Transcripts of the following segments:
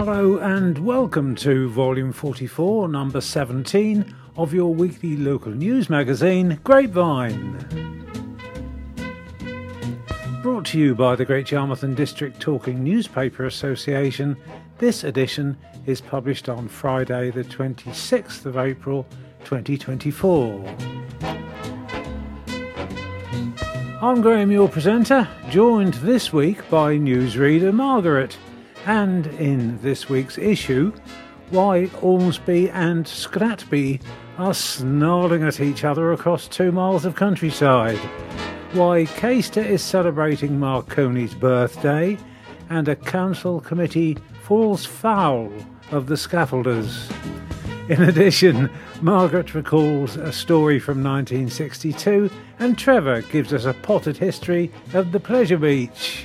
Hello and welcome to Volume 44, Number 17 of your weekly local news magazine, Grapevine. Brought to you by the Great Yarmouth and District Talking Newspaper Association, this edition is published on Friday the 26th of April 2024. I'm Graham, your presenter, joined this week by newsreader Margaret. And in this week's issue, why Ormsby and Scratby are snarling at each other across 2 miles of countryside, why Caister is celebrating Marconi's birthday, and a council committee falls foul of the scaffolders. In addition, Margaret recalls a story from 1962 and Trevor gives us a potted history of the Pleasure Beach.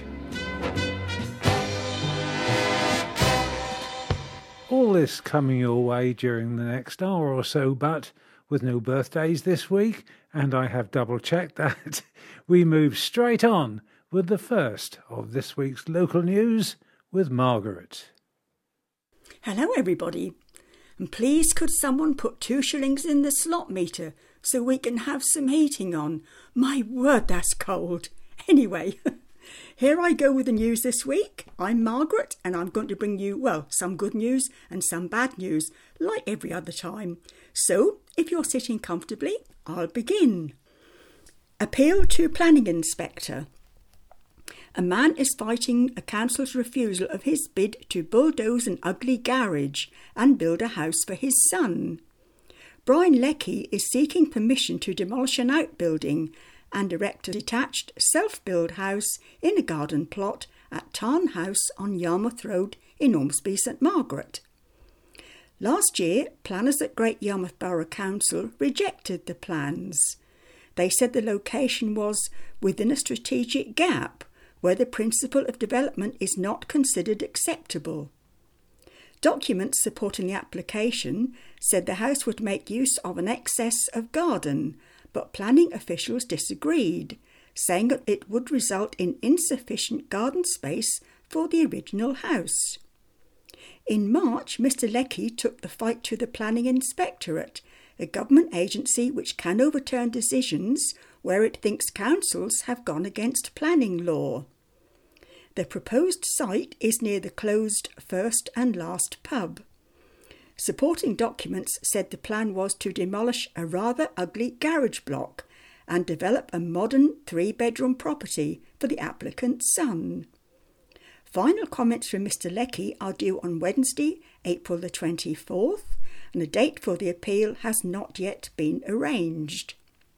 All this coming your way during the next hour or so, but with no birthdays this week, and I have double-checked that, we move straight on with the first of this week's local news with Margaret. Hello everybody, and please could someone put 2 shillings in the slot meter so we can have some heating on? My word, that's cold. Anyway, here I go with the news this week. I'm Margaret and I'm going to bring you, some good news and some bad news, like every other time. So, if you're sitting comfortably, I'll begin. Appeal to planning inspector. A man is fighting a council's refusal of his bid to bulldoze an ugly garage and build a house for his son. Brian Leckie is seeking permission to demolish an outbuilding and erect a detached self-build house in a garden plot at Tarn House on Yarmouth Road in Ormsby St Margaret. Last year, planners at Great Yarmouth Borough Council rejected the plans. They said the location was within a strategic gap where the principle of development is not considered acceptable. Documents supporting the application said the house would make use of an excess of garden, but planning officials disagreed, saying that it would result in insufficient garden space for the original house. In March, Mr Leckie took the fight to the Planning Inspectorate, a government agency which can overturn decisions where it thinks councils have gone against planning law. The proposed site is near the closed First and Last pub. Supporting documents said the plan was to demolish a rather ugly garage block and develop a modern 3-bedroom property for the applicant's son. Final comments from Mr Leckie are due on Wednesday, April the 24th, and a date for the appeal has not yet been arranged.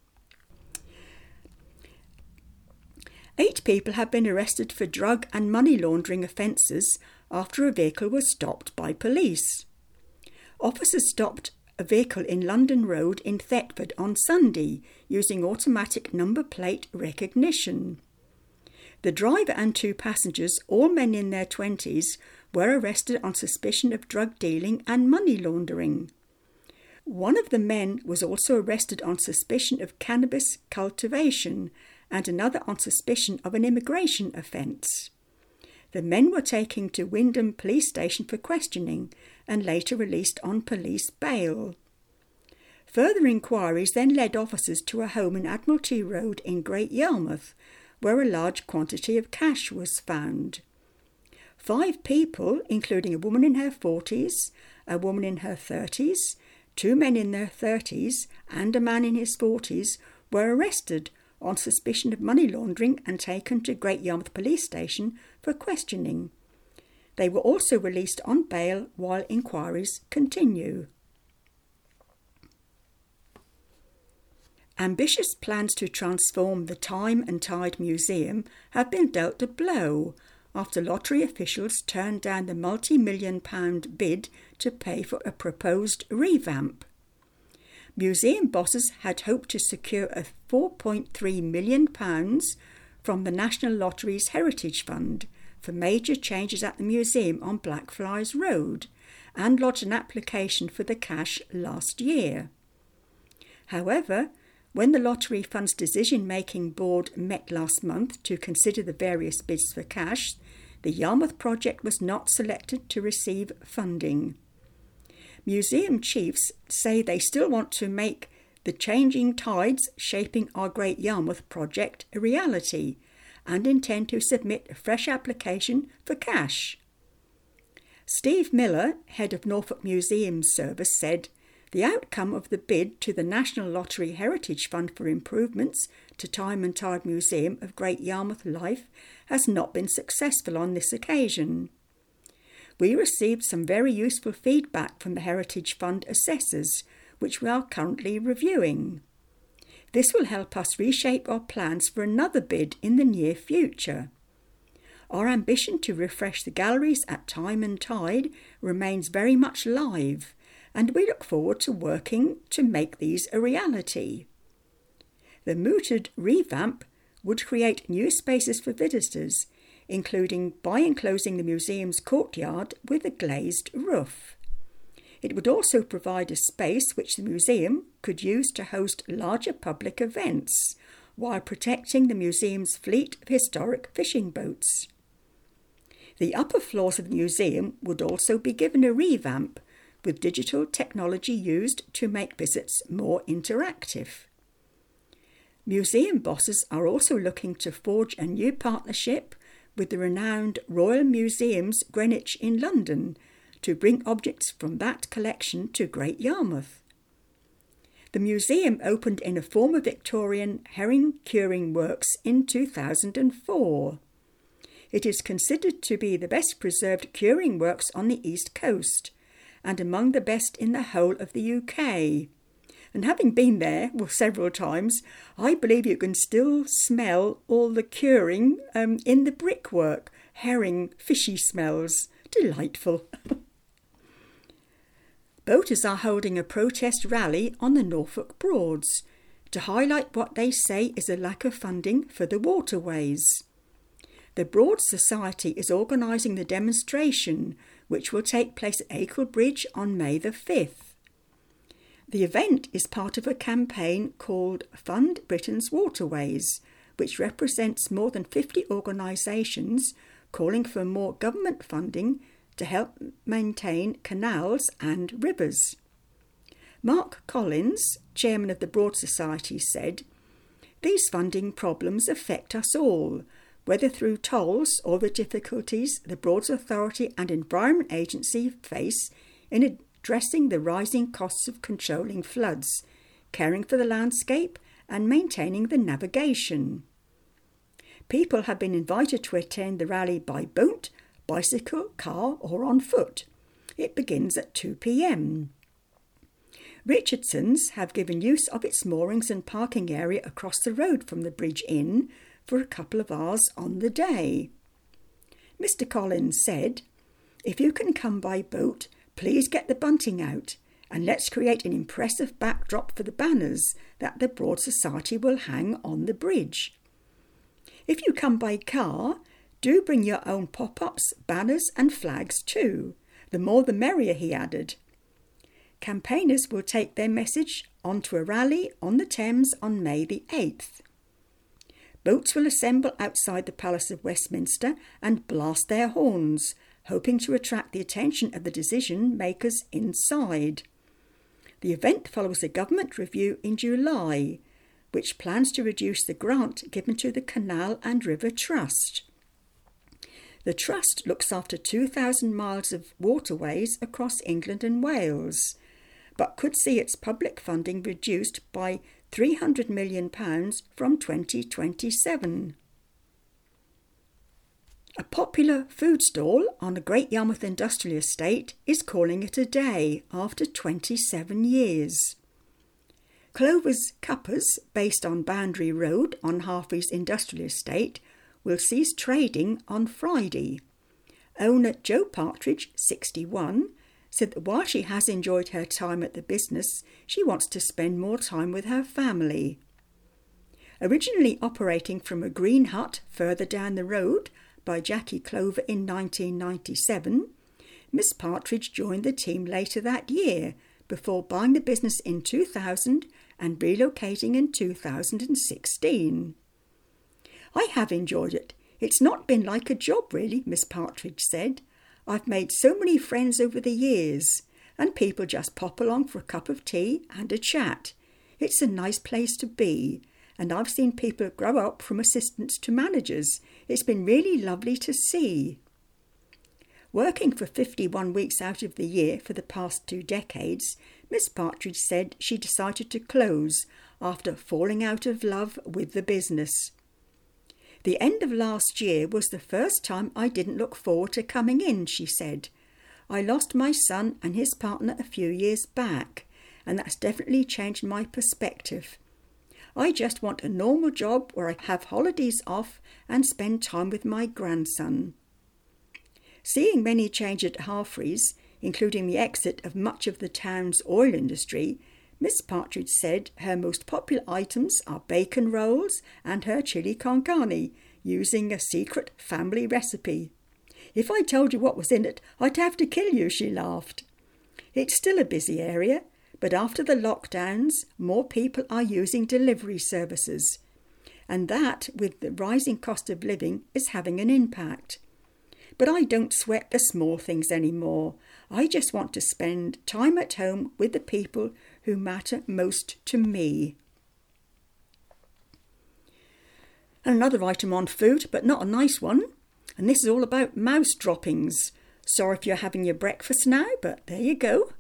8 people have been arrested for drug and money laundering offences after a vehicle was stopped by police. Officers stopped a vehicle in London Road in Thetford on Sunday using automatic number plate recognition. The driver and 2 passengers, all men in their 20s, were arrested on suspicion of drug dealing and money laundering. One of the men was also arrested on suspicion of cannabis cultivation and another on suspicion of an immigration offence. The men were taken to Wyndham Police Station for questioning and later released on police bail. Further inquiries then led officers to a home in Admiralty Road in Great Yarmouth, where a large quantity of cash was found. 5 people, including a woman in her 40s, a woman in her 30s, 2 men in their 30s and a man in his 40s, were arrested on suspicion of money laundering and taken to Great Yarmouth Police Station for questioning. They were also released on bail while inquiries continue. Ambitious plans to transform the Time and Tide Museum have been dealt a blow after lottery officials turned down the multi-million-pound bid to pay for a proposed revamp. Museum bosses had hoped to secure a £4.3 million from the National Lottery's Heritage Fund for major changes at the museum on Blackfriars Road and lodged an application for the cash last year. However, when the Lottery Fund's decision-making board met last month to consider the various bids for cash, the Yarmouth project was not selected to receive funding. Museum chiefs say they still want to make the changing tides shaping our Great Yarmouth project a reality and intend to submit a fresh application for cash. Steve Miller, head of Norfolk Museums Service, said, "The outcome of the bid to the National Lottery Heritage Fund for improvements to Time and Tide Museum of Great Yarmouth Life has not been successful on this occasion. We received some very useful feedback from the Heritage Fund assessors, which we are currently reviewing. This will help us reshape our plans for another bid in the near future. Our ambition to refresh the galleries at Time and Tide remains very much live, and we look forward to working to make these a reality. The mooted revamp would create new spaces for visitors, including by enclosing the museum's courtyard with a glazed roof. It would also provide a space which the museum could use to host larger public events, while protecting the museum's fleet of historic fishing boats. The upper floors of the museum would also be given a revamp, with digital technology used to make visits more interactive. Museum bosses are also looking to forge a new partnership with the renowned Royal Museums Greenwich in London to bring objects from that collection to Great Yarmouth. The museum opened in a former Victorian herring curing works in 2004. It is considered to be the best preserved curing works on the East Coast and among the best in the whole of the UK. And having been there several times, I believe you can still smell all the curing in the brickwork. Herring, fishy smells. Delightful. Boaters are holding a protest rally on the Norfolk Broads to highlight what they say is a lack of funding for the waterways. The Broads Society is organising the demonstration, which will take place at Acle Bridge on May the 5th. The event is part of a campaign called Fund Britain's Waterways, which represents more than 50 organisations calling for more government funding to help maintain canals and rivers. Mark Collins, chairman of the Broads Society, said, "These funding problems affect us all, whether through tolls or the difficulties the Broads Authority and Environment Agency face in addressing the rising costs of controlling floods, caring for the landscape and maintaining the navigation. People have been invited to attend the rally by boat, bicycle, car or on foot. It begins at 2 p.m. Richardson's have given use of its moorings and parking area across the road from the Bridge Inn for a couple of hours on the day." Mr. Collins said, "If you can come by boat, please get the bunting out and let's create an impressive backdrop for the banners that the Broad Society will hang on the bridge. If you come by car, do bring your own pop-ups, banners and flags too. The more the merrier," he added. Campaigners will take their message onto a rally on the Thames on May the 8th. Boats will assemble outside the Palace of Westminster and blast their horns, hoping to attract the attention of the decision makers inside. The event follows a government review in July, which plans to reduce the grant given to the Canal and River Trust. The Trust looks after 2,000 miles of waterways across England and Wales, but could see its public funding reduced by £300 million from 2027. A popular food stall on a Great Yarmouth industrial estate is calling it a day after 27 years. Clover's Cuppers, based on Boundary Road on Harfrey's industrial estate, will cease trading on Friday. Owner Jo Partridge, 61, said that while she has enjoyed her time at the business, she wants to spend more time with her family. Originally operating from a green hut further down the road by Jackie Clover in 1997, Miss Partridge joined the team later that year, before buying the business in 2000 and relocating in 2016. "I have enjoyed it. "It's not been like a job, really," Miss Partridge said. "I've made so many friends over the years, and people just pop along for a cup of tea and a chat. It's a nice place to be, and I've seen people grow up from assistants to managers. It's been really lovely to see." Working for 51 weeks out of the year for the past 2 decades, Miss Partridge said she decided to close after falling out of love with the business. "The end of last year was the first time I didn't look forward to coming in," she said. "I lost my son and his partner a few years back, and that's definitely changed my perspective. I just want a normal job where I have holidays off and spend time with my grandson." Seeing many changes at Harfreys, including the exit of much of the town's oil industry, Miss Partridge said her most popular items are bacon rolls and her chili con carne, using a secret family recipe. "If I told you what was in it, I'd have to kill you," she laughed. It's still a busy area, but after the lockdowns, more people are using delivery services. And that, with the rising cost of living, is having an impact. But I don't sweat the small things anymore. I just want to spend time at home with the people who matter most to me. And another item on food, but not a nice one. And this is all about mouse droppings. Sorry if you're having your breakfast now, but there you go.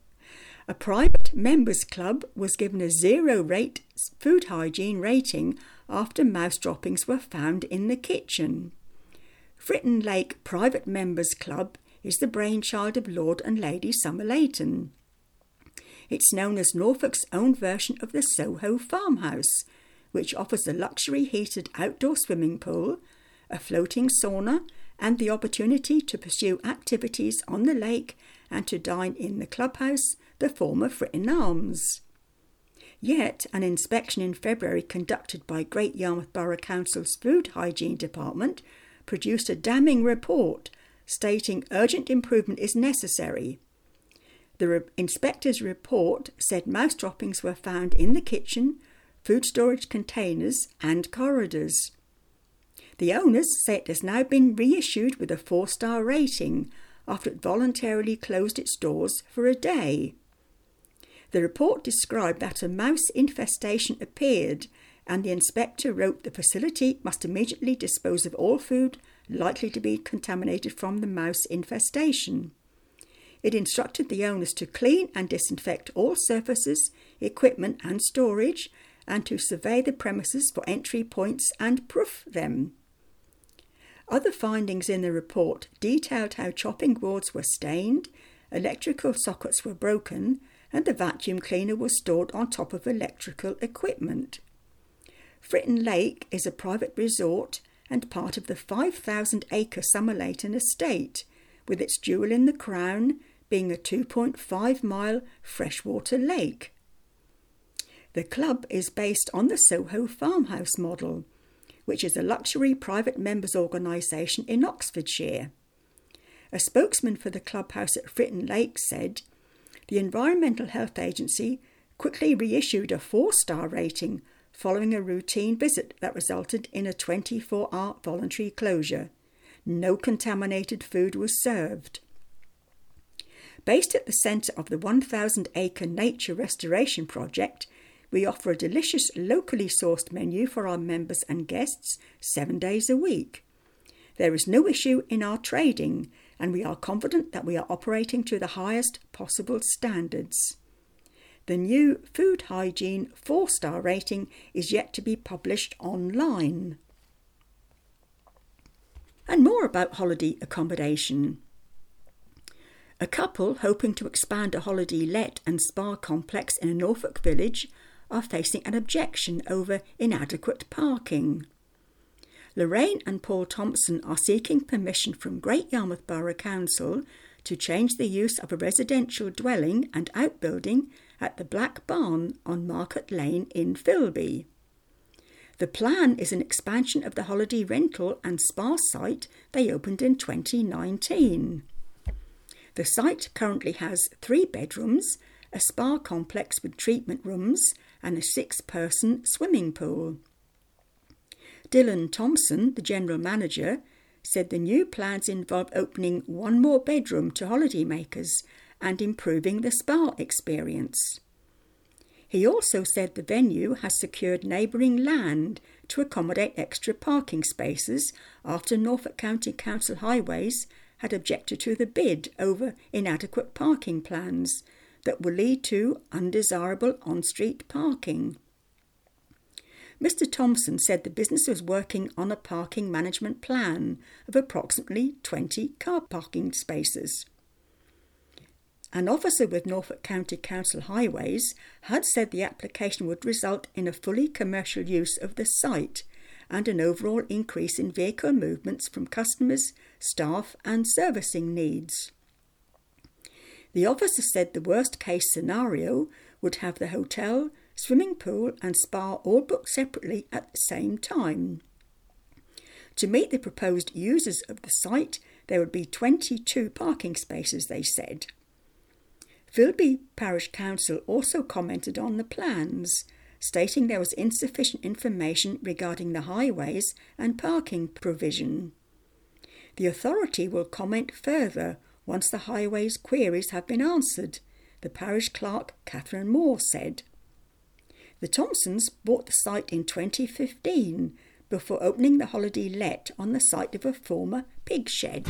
A private members club was given a 0 food hygiene rating after mouse droppings were found in the kitchen. Fritton Lake Private Members Club is the brainchild of Lord and Lady Somerleyton. It's known as Norfolk's own version of the Soho Farmhouse, which offers a luxury heated outdoor swimming pool, a floating sauna, and the opportunity to pursue activities on the lake and to dine in the clubhouse, the former Fritton Arms. Yet, an inspection in February conducted by Great Yarmouth Borough Council's Food Hygiene Department produced a damning report stating urgent improvement is necessary. The inspector's report said mouse droppings were found in the kitchen, food storage containers and corridors. The owners say it has now been reissued with a 4-star rating after it voluntarily closed its doors for a day. The report described that a mouse infestation appeared, and the inspector wrote the facility must immediately dispose of all food likely to be contaminated from the mouse infestation. It instructed the owners to clean and disinfect all surfaces, equipment and storage, and to survey the premises for entry points and proof them. Other findings in the report detailed how chopping boards were stained, electrical sockets were broken, and the vacuum cleaner was stored on top of electrical equipment. Fritton Lake is a private resort and part of the 5,000-acre Somerleyton estate, with its jewel in the crown being a 2.5-mile freshwater lake. The club is based on the Soho Farmhouse model, which is a luxury private members' organisation in Oxfordshire. A spokesman for the clubhouse at Fritton Lake said, "The Environmental Health Agency quickly reissued a 4-star rating following a routine visit that resulted in a 24-hour voluntary closure. No contaminated food was served." Based at the centre of the 1,000-acre nature restoration project, we offer a delicious locally sourced menu for our members and guests 7 days a week. There is no issue in our trading, and we are confident that we are operating to the highest possible standards. The new food hygiene 4-star rating is yet to be published online. And more about holiday accommodation. A couple hoping to expand a holiday let and spa complex in a Norfolk village are facing an objection over inadequate parking. Lorraine and Paul Thompson are seeking permission from Great Yarmouth Borough Council to change the use of a residential dwelling and outbuilding at the Black Barn on Market Lane in Filby. The plan is an expansion of the holiday rental and spa site they opened in 2019. The site currently has 3 bedrooms, a spa complex with treatment rooms, and a 6-person swimming pool. Dylan Thompson, the general manager, said the new plans involve opening one more bedroom to holidaymakers and improving the spa experience. He also said the venue has secured neighbouring land to accommodate extra parking spaces after Norfolk County Council Highways had objected to the bid over inadequate parking plans that will lead to undesirable on-street parking. Mr. Thompson said the business was working on a parking management plan of approximately 20 car parking spaces. An officer with Norfolk County Council Highways had said the application would result in a fully commercial use of the site and an overall increase in vehicle movements from customers, staff and servicing needs. The officer said the worst-case scenario would have the hotel, swimming pool and spa all booked separately at the same time. To meet the proposed users of the site, there would be 22 parking spaces, they said. Filby Parish Council also commented on the plans, stating there was insufficient information regarding the highways and parking provision. The authority will comment further once the highways queries have been answered, the parish clerk Catherine Moore said. The Thompsons bought the site in 2015 before opening the holiday let on the site of a former pig shed.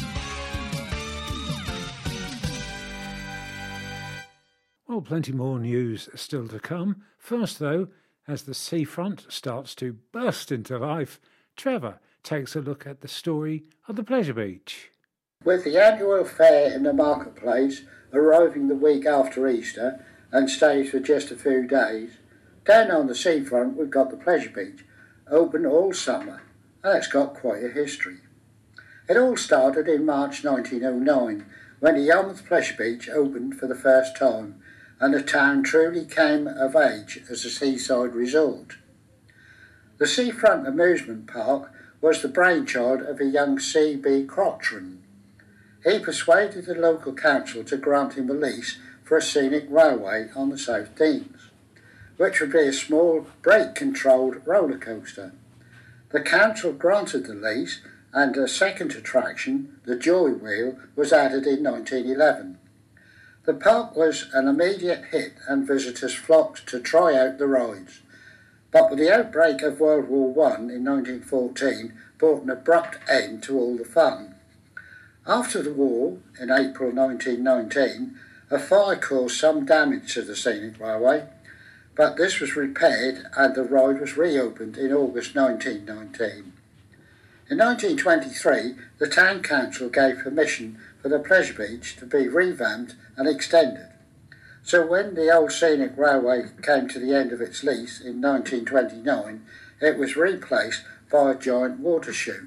Well, plenty more news still to come. First, though, as the seafront starts to burst into life, Trevor takes a look at the story of the Pleasure Beach. With the annual fair in the marketplace arriving the week after Easter and stays for just a few days, down on the seafront we've got the Pleasure Beach, open all summer, and it's got quite a history. It all started in March 1909 when the Yarmouth Pleasure Beach opened for the first time and the town truly came of age as a seaside resort. The seafront amusement park was the brainchild of a young C.B. Crotron. He persuaded the local council to grant him a lease for a scenic railway on the South Denes, which would be a small brake-controlled roller coaster. The council granted the lease and a second attraction, the Joy Wheel, was added in 1911. The park was an immediate hit and visitors flocked to try out the rides. But with the outbreak of World War I in 1914 brought an abrupt end to all the fun. After the war, in April 1919, a fire caused some damage to the scenic railway, but this was repaired and the ride was reopened in August 1919. In 1923, the Town Council gave permission for the Pleasure Beach to be revamped and extended. So when the old scenic railway came to the end of its lease in 1929, it was replaced by a giant water chute.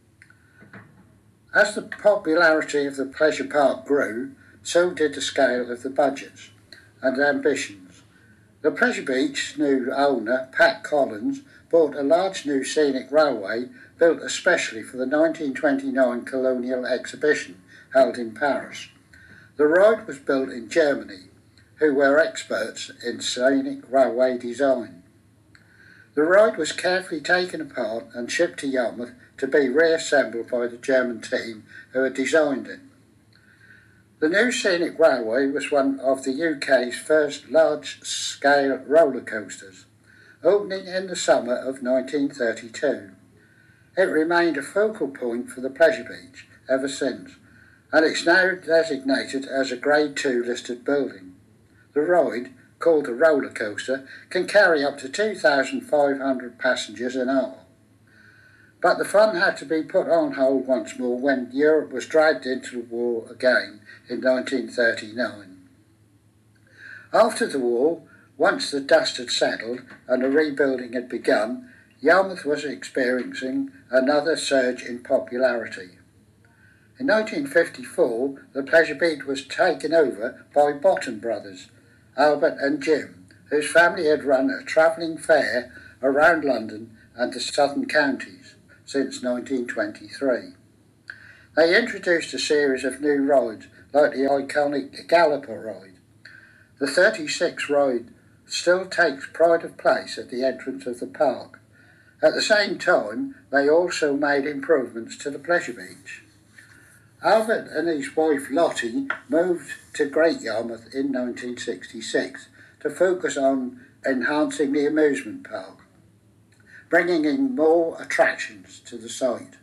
As the popularity of the pleasure park grew, so did the scale of the budgets and ambitions. The Pleasure Beach's new owner, Pat Collins, bought a large new scenic railway built especially for the 1929 Colonial Exhibition held in Paris. The ride was built in Germany, who were experts in scenic railway design. The ride was carefully taken apart and shipped to Yarmouth to be reassembled by the German team who had designed it. The new scenic railway was one of the UK's first large-scale roller coasters, opening in the summer of 1932. It remained a focal point for the Pleasure Beach ever since, and it's now designated as a Grade 2 listed building. The ride, called a roller coaster, can carry up to 2,500 passengers an hour. But the fun had to be put on hold once more when Europe was dragged into the war again in 1939. After the war, once the dust had settled and the rebuilding had begun, Yarmouth was experiencing another surge in popularity. In 1954, the Pleasure Beach was taken over by Bottom Brothers, Albert and Jim, whose family had run a travelling fair around London and the southern counties since 1923. They introduced a series of new rides like the iconic Galloper ride. The 36 ride still takes pride of place at the entrance of the park, At the same time, they also made improvements to the pleasure beach. Albert and his wife Lottie moved to Great Yarmouth in 1966 to focus on enhancing the amusement park, bringing in more attractions to the site.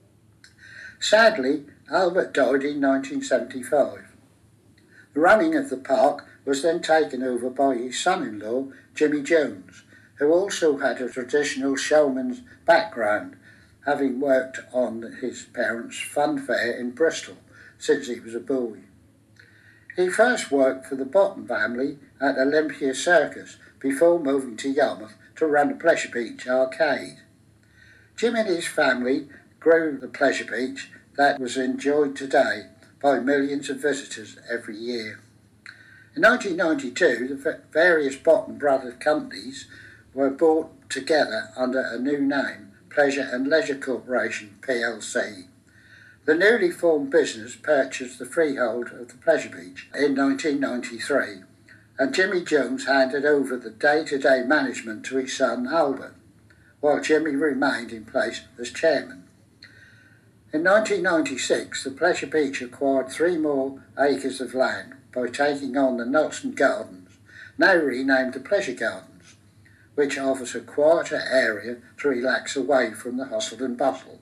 Sadly, Albert died in 1975. The running of the park was then taken over by his son-in-law, Jimmy Jones, who also had a traditional showman's background, having worked on his parents' fun fair in Bristol since he was a boy. He first worked for the Bottom family at Olympia Circus before moving to Yarmouth to run the Pleasure Beach arcade. Jim and his family grew the Pleasure Beach that was enjoyed today by millions of visitors every year. In 1992, the various Bottom Brothers companies were brought together under a new name, Pleasure and Leisure Corporation plc. The newly formed business purchased the freehold of the Pleasure Beach in 1993, and Jimmy Jones handed over the day-to-day management to his son Albert, while Jimmy remained in place as chairman. In 1996, the Pleasure Beach acquired 3 more acres of land by taking on the Nelson Gardens, now renamed the Pleasure Gardens, which offers a quieter area to relax away from the hustle and bustle.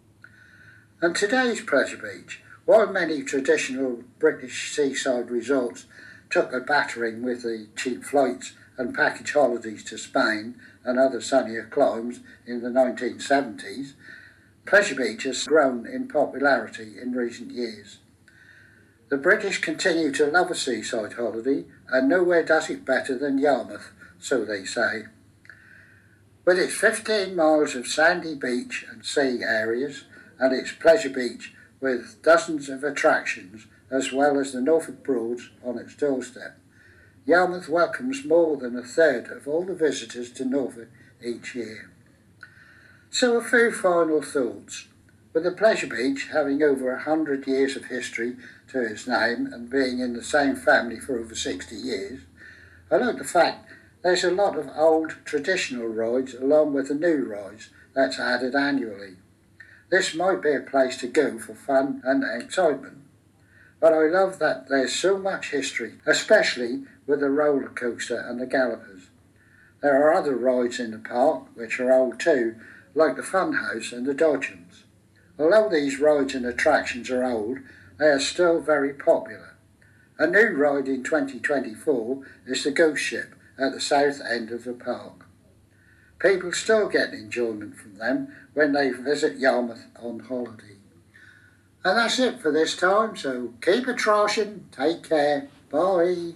And today's Pleasure Beach, while many traditional British seaside resorts took a battering with the cheap flights and package holidays to Spain and other sunnier climes in the 1970s, Pleasure Beach has grown in popularity in recent years. The British continue to love a seaside holiday, and nowhere does it better than Yarmouth, so they say. With its 15 miles of sandy beach and sea areas, and its Pleasure Beach with dozens of attractions, as well as the Norfolk Broads on its doorstep, Yarmouth welcomes more than a third of all the visitors to Norfolk each year. So a few final thoughts. With the Pleasure Beach having over 100 years of history to its name and being in the same family for over 60 years, I like the fact there's a lot of old traditional rides along with the new rides that's added annually. This might be a place to go for fun and excitement. But I love that there's so much history, especially with the roller coaster and the gallopers. There are other rides in the park which are old too, like the Funhouse and the Dodgems. Although these rides and attractions are old, they are still very popular. A new ride in 2024 is the Ghost Ship at the south end of the park. People still get enjoyment from them when they visit Yarmouth on holiday. And that's it for this time, so keep it trashing, take care, bye.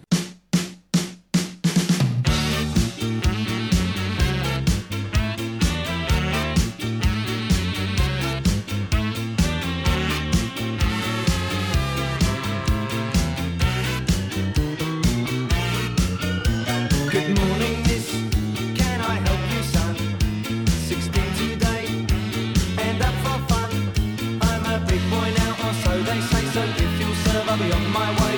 Good morning, miss. Can I help you, son? 16 today, and up for fun. I'm a big boy now, or so they say. So if you'll serve, I'll be on my way.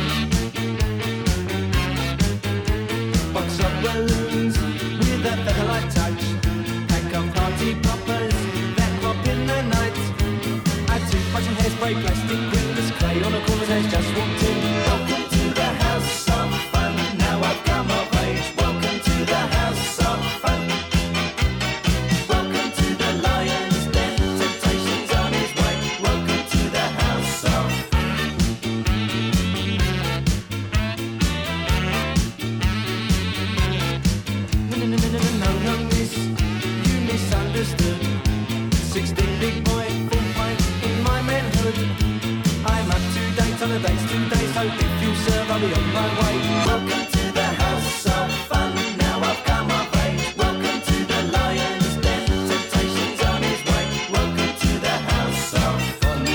Box of balloons with a feather-light touch. Pack of party poppers that pop in the night. A toothbrush and hairspray, plastic windows, clay on a corner stage, just walked in. Welcome to the house of fun. Now I've come of age. Welcome to the house of fun. Welcome to the Lion's Den. Temptation's on his way. Welcome to the house of No, miss, you misunderstood. 16 big boy, full fight in my manhood. I'm up to date on the dates today, so if you serve, I'll be on my way. Welcome to the house of fun. Now I've come of age. Welcome to the Lion's Den. Temptation's on his way. Welcome to the house of fun.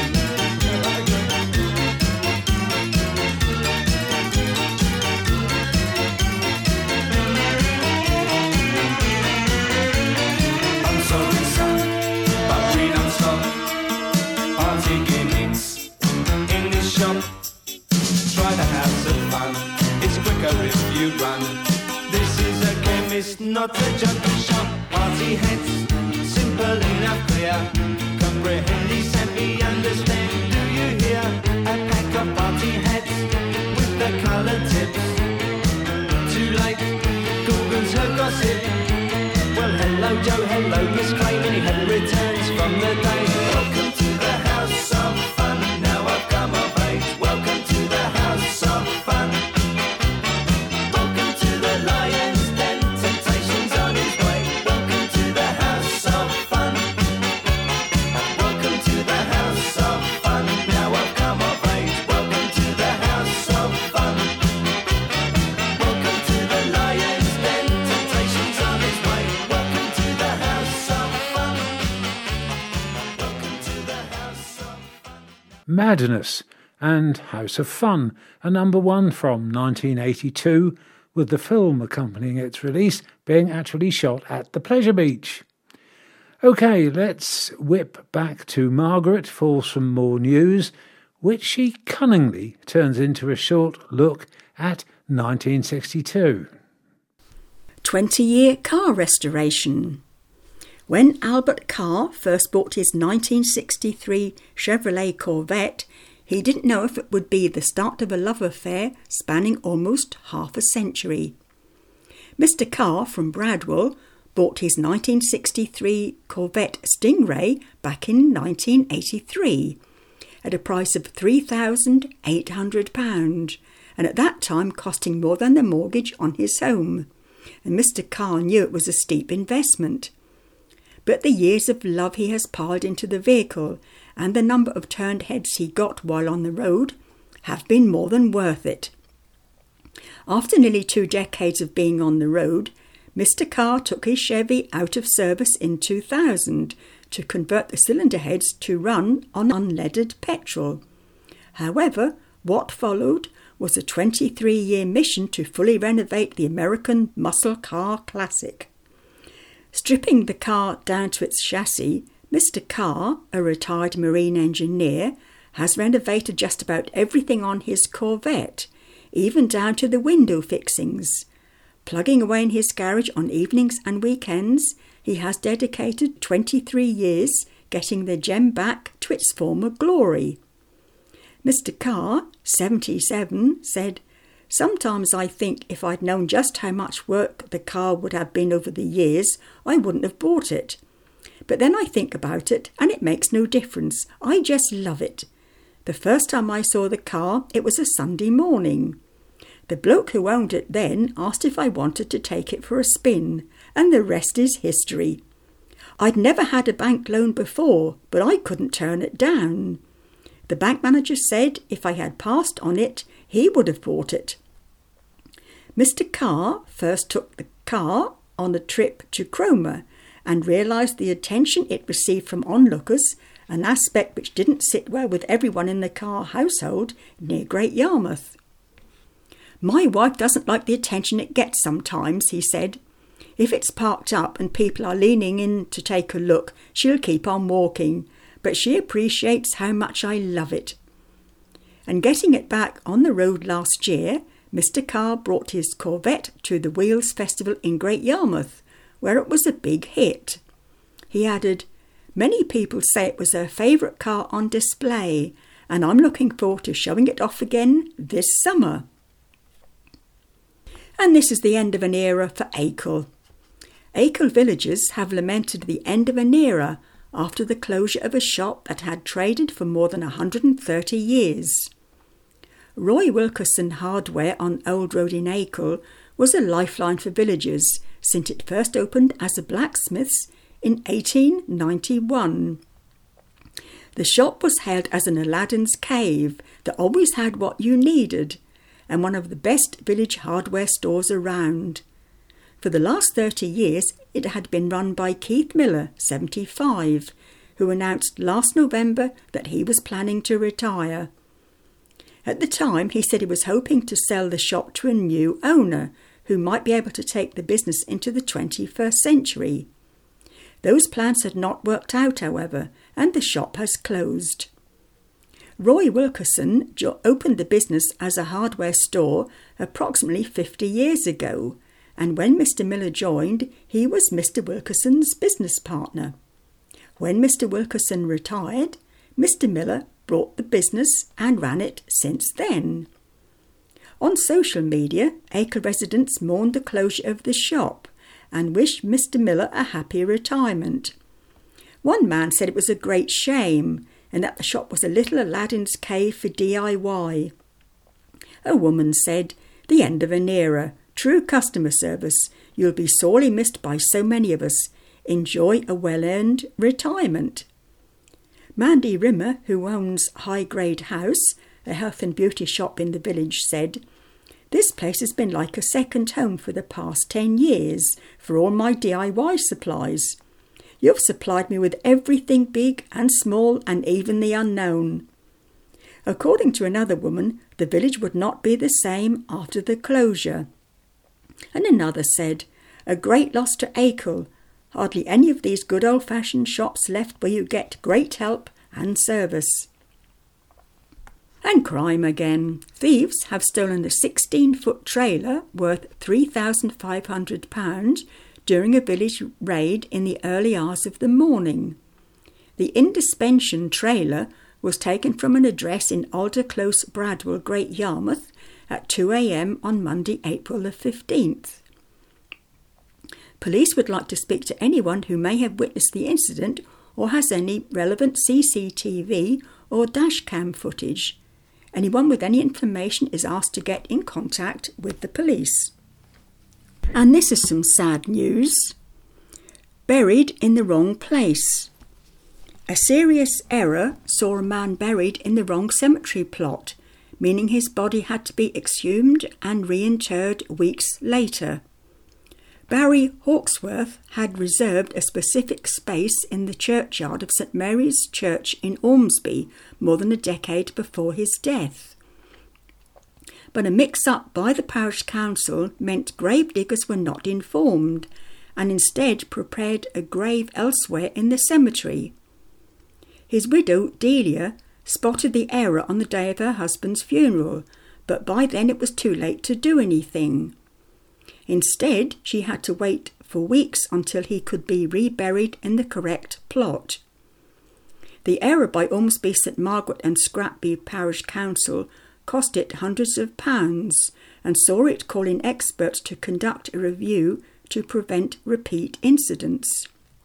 I'm sorry, son, but we don't stop. Party gimmicks in this shop. Try the house of fun. It's quicker if you run. This is a chemist, not a junkie shop. Party party hats, simple enough, clear. Comprehend, savvy, understand, do you hear? A pack of party hats with the coloured tips. Too late, Google's her gossip. Well, hello Joe, hello Miss Crane, any head returns from the day. Welcome to the house of fun, now I've come of age. Welcome to the house of fun. Welcome to the lion's den, temptation's on his way. Welcome to the house of fun. Welcome to the house of fun, now I've come of age. Welcome to the house of fun. Welcome to the lion's den, temptation's on his way. Welcome to the house of fun. Welcome to the house of fun. Madness and House of Fun, a number one from 1982, with the film accompanying its release being actually shot at the Pleasure Beach. OK, let's whip back to Margaret for some more news, which she cunningly turns into a short look at 1962. 20-year car restoration. When Albert Carr first bought his 1963 Chevrolet Corvette, he didn't know if it would be the start of a love affair spanning almost half a century. Mr. Carr from Bradwell bought his 1963 Corvette Stingray back in 1983 at a price of £3,800, and at that time costing more than the mortgage on his home. And Mr. Carr knew it was a steep investment. But the years of love he has piled into the vehicle and the number of turned heads he got while on the road have been more than worth it. After nearly 2 decades of being on the road, Mr. Carr took his Chevy out of service in 2000 to convert the cylinder heads to run on unleaded petrol. However, what followed was a 23-year mission to fully renovate the American muscle car classic. Stripping the car down to its chassis, Mr. Carr, a retired marine engineer, has renovated just about everything on his Corvette, even down to the window fixings. Plugging away in his garage on evenings and weekends, he has dedicated 23 years getting the gem back to its former glory. Mr. Carr, 77, said, "Sometimes I think if I'd known just how much work the car would have been over the years, I wouldn't have bought it. But then I think about it and it makes no difference. I just love it. The first time I saw the car, it was a Sunday morning. The bloke who owned it then asked if I wanted to take it for a spin, and the rest is history. I'd never had a bank loan before, but I couldn't turn it down. The bank manager said if I had passed on it, he would have bought it." Mr. Carr first took the car on a trip to Cromer and realised the attention it received from onlookers, an aspect which didn't sit well with everyone in the Carr household near Great Yarmouth. "My wife doesn't like the attention it gets sometimes," he said. "If it's parked up and people are leaning in to take a look, she'll keep on walking, but she appreciates how much I love it." And getting it back on the road last year, Mr. Carr brought his Corvette to the Wheels Festival in Great Yarmouth, where it was a big hit. He added, "Many people say it was their favourite car on display, and I'm looking forward to showing it off again this summer." And this is the end of an era for Acle. Acle villagers have lamented the end of an era after the closure of a shop that had traded for more than 130 years. Roy Wilkerson Hardware on Old Road in Acle was a lifeline for villagers since it first opened as a blacksmith's in 1891. The shop was hailed as an Aladdin's cave that always had what you needed, and one of the best village hardware stores around. For the last 30 years, it had been run by Keith Miller, 75, who announced last November that he was planning to retire. At the time, he said he was hoping to sell the shop to a new owner who might be able to take the business into the 21st century. Those plans had not worked out, however, and the shop has closed. Roy Wilkerson opened the business as a hardware store approximately 50 years ago, and when Mr. Miller joined, he was Mr. Wilkerson's business partner. When Mr. Wilkerson retired, Mr. Miller brought the business and ran it since then. On social media, Acre residents mourned the closure of the shop and wished Mr. Miller a happy retirement. One man said it was a great shame and that the shop was a little Aladdin's cave for DIY. A woman said, "The end of an era. True customer service. You'll be sorely missed by so many of us. Enjoy a well-earned retirement." Mandy Rimmer, who owns High Grade House, a health and beauty shop in the village, said, "This place has been like a second home for the past 10 years for all my DIY supplies. You've supplied me with everything big and small and even the unknown." According to another woman, the village would not be the same after the closure. And another said, "A great loss to Acre. Hardly any of these good old-fashioned shops left where you get great help and service." And crime again. Thieves have stolen a 16-foot trailer worth £3,500 during a village raid in the early hours of the morning. The Indispension trailer was taken from an address in Alder Close, Bradwell, Great Yarmouth at 2 a.m. on Monday, April the 15th. Police would like to speak to anyone who may have witnessed the incident or has any relevant CCTV or dashcam footage. Anyone with any information is asked to get in contact with the police. And this is some sad news. Buried in the wrong place. A serious error saw a man buried in the wrong cemetery plot, meaning his body had to be exhumed and reinterred weeks later. Barry Hawksworth had reserved a specific space in the churchyard of St Mary's Church in Ormsby more than a decade before his death. But a mix-up by the parish council meant grave diggers were not informed and instead prepared a grave elsewhere in the cemetery. His widow, Delia, spotted the error on the day of her husband's funeral, but by then it was too late to do anything. Instead, she had to wait for weeks until he could be reburied in the correct plot. The error by Ormsby St Margaret and Scratby Parish Council cost it hundreds of pounds and saw it call in experts to conduct a review to prevent repeat incidents.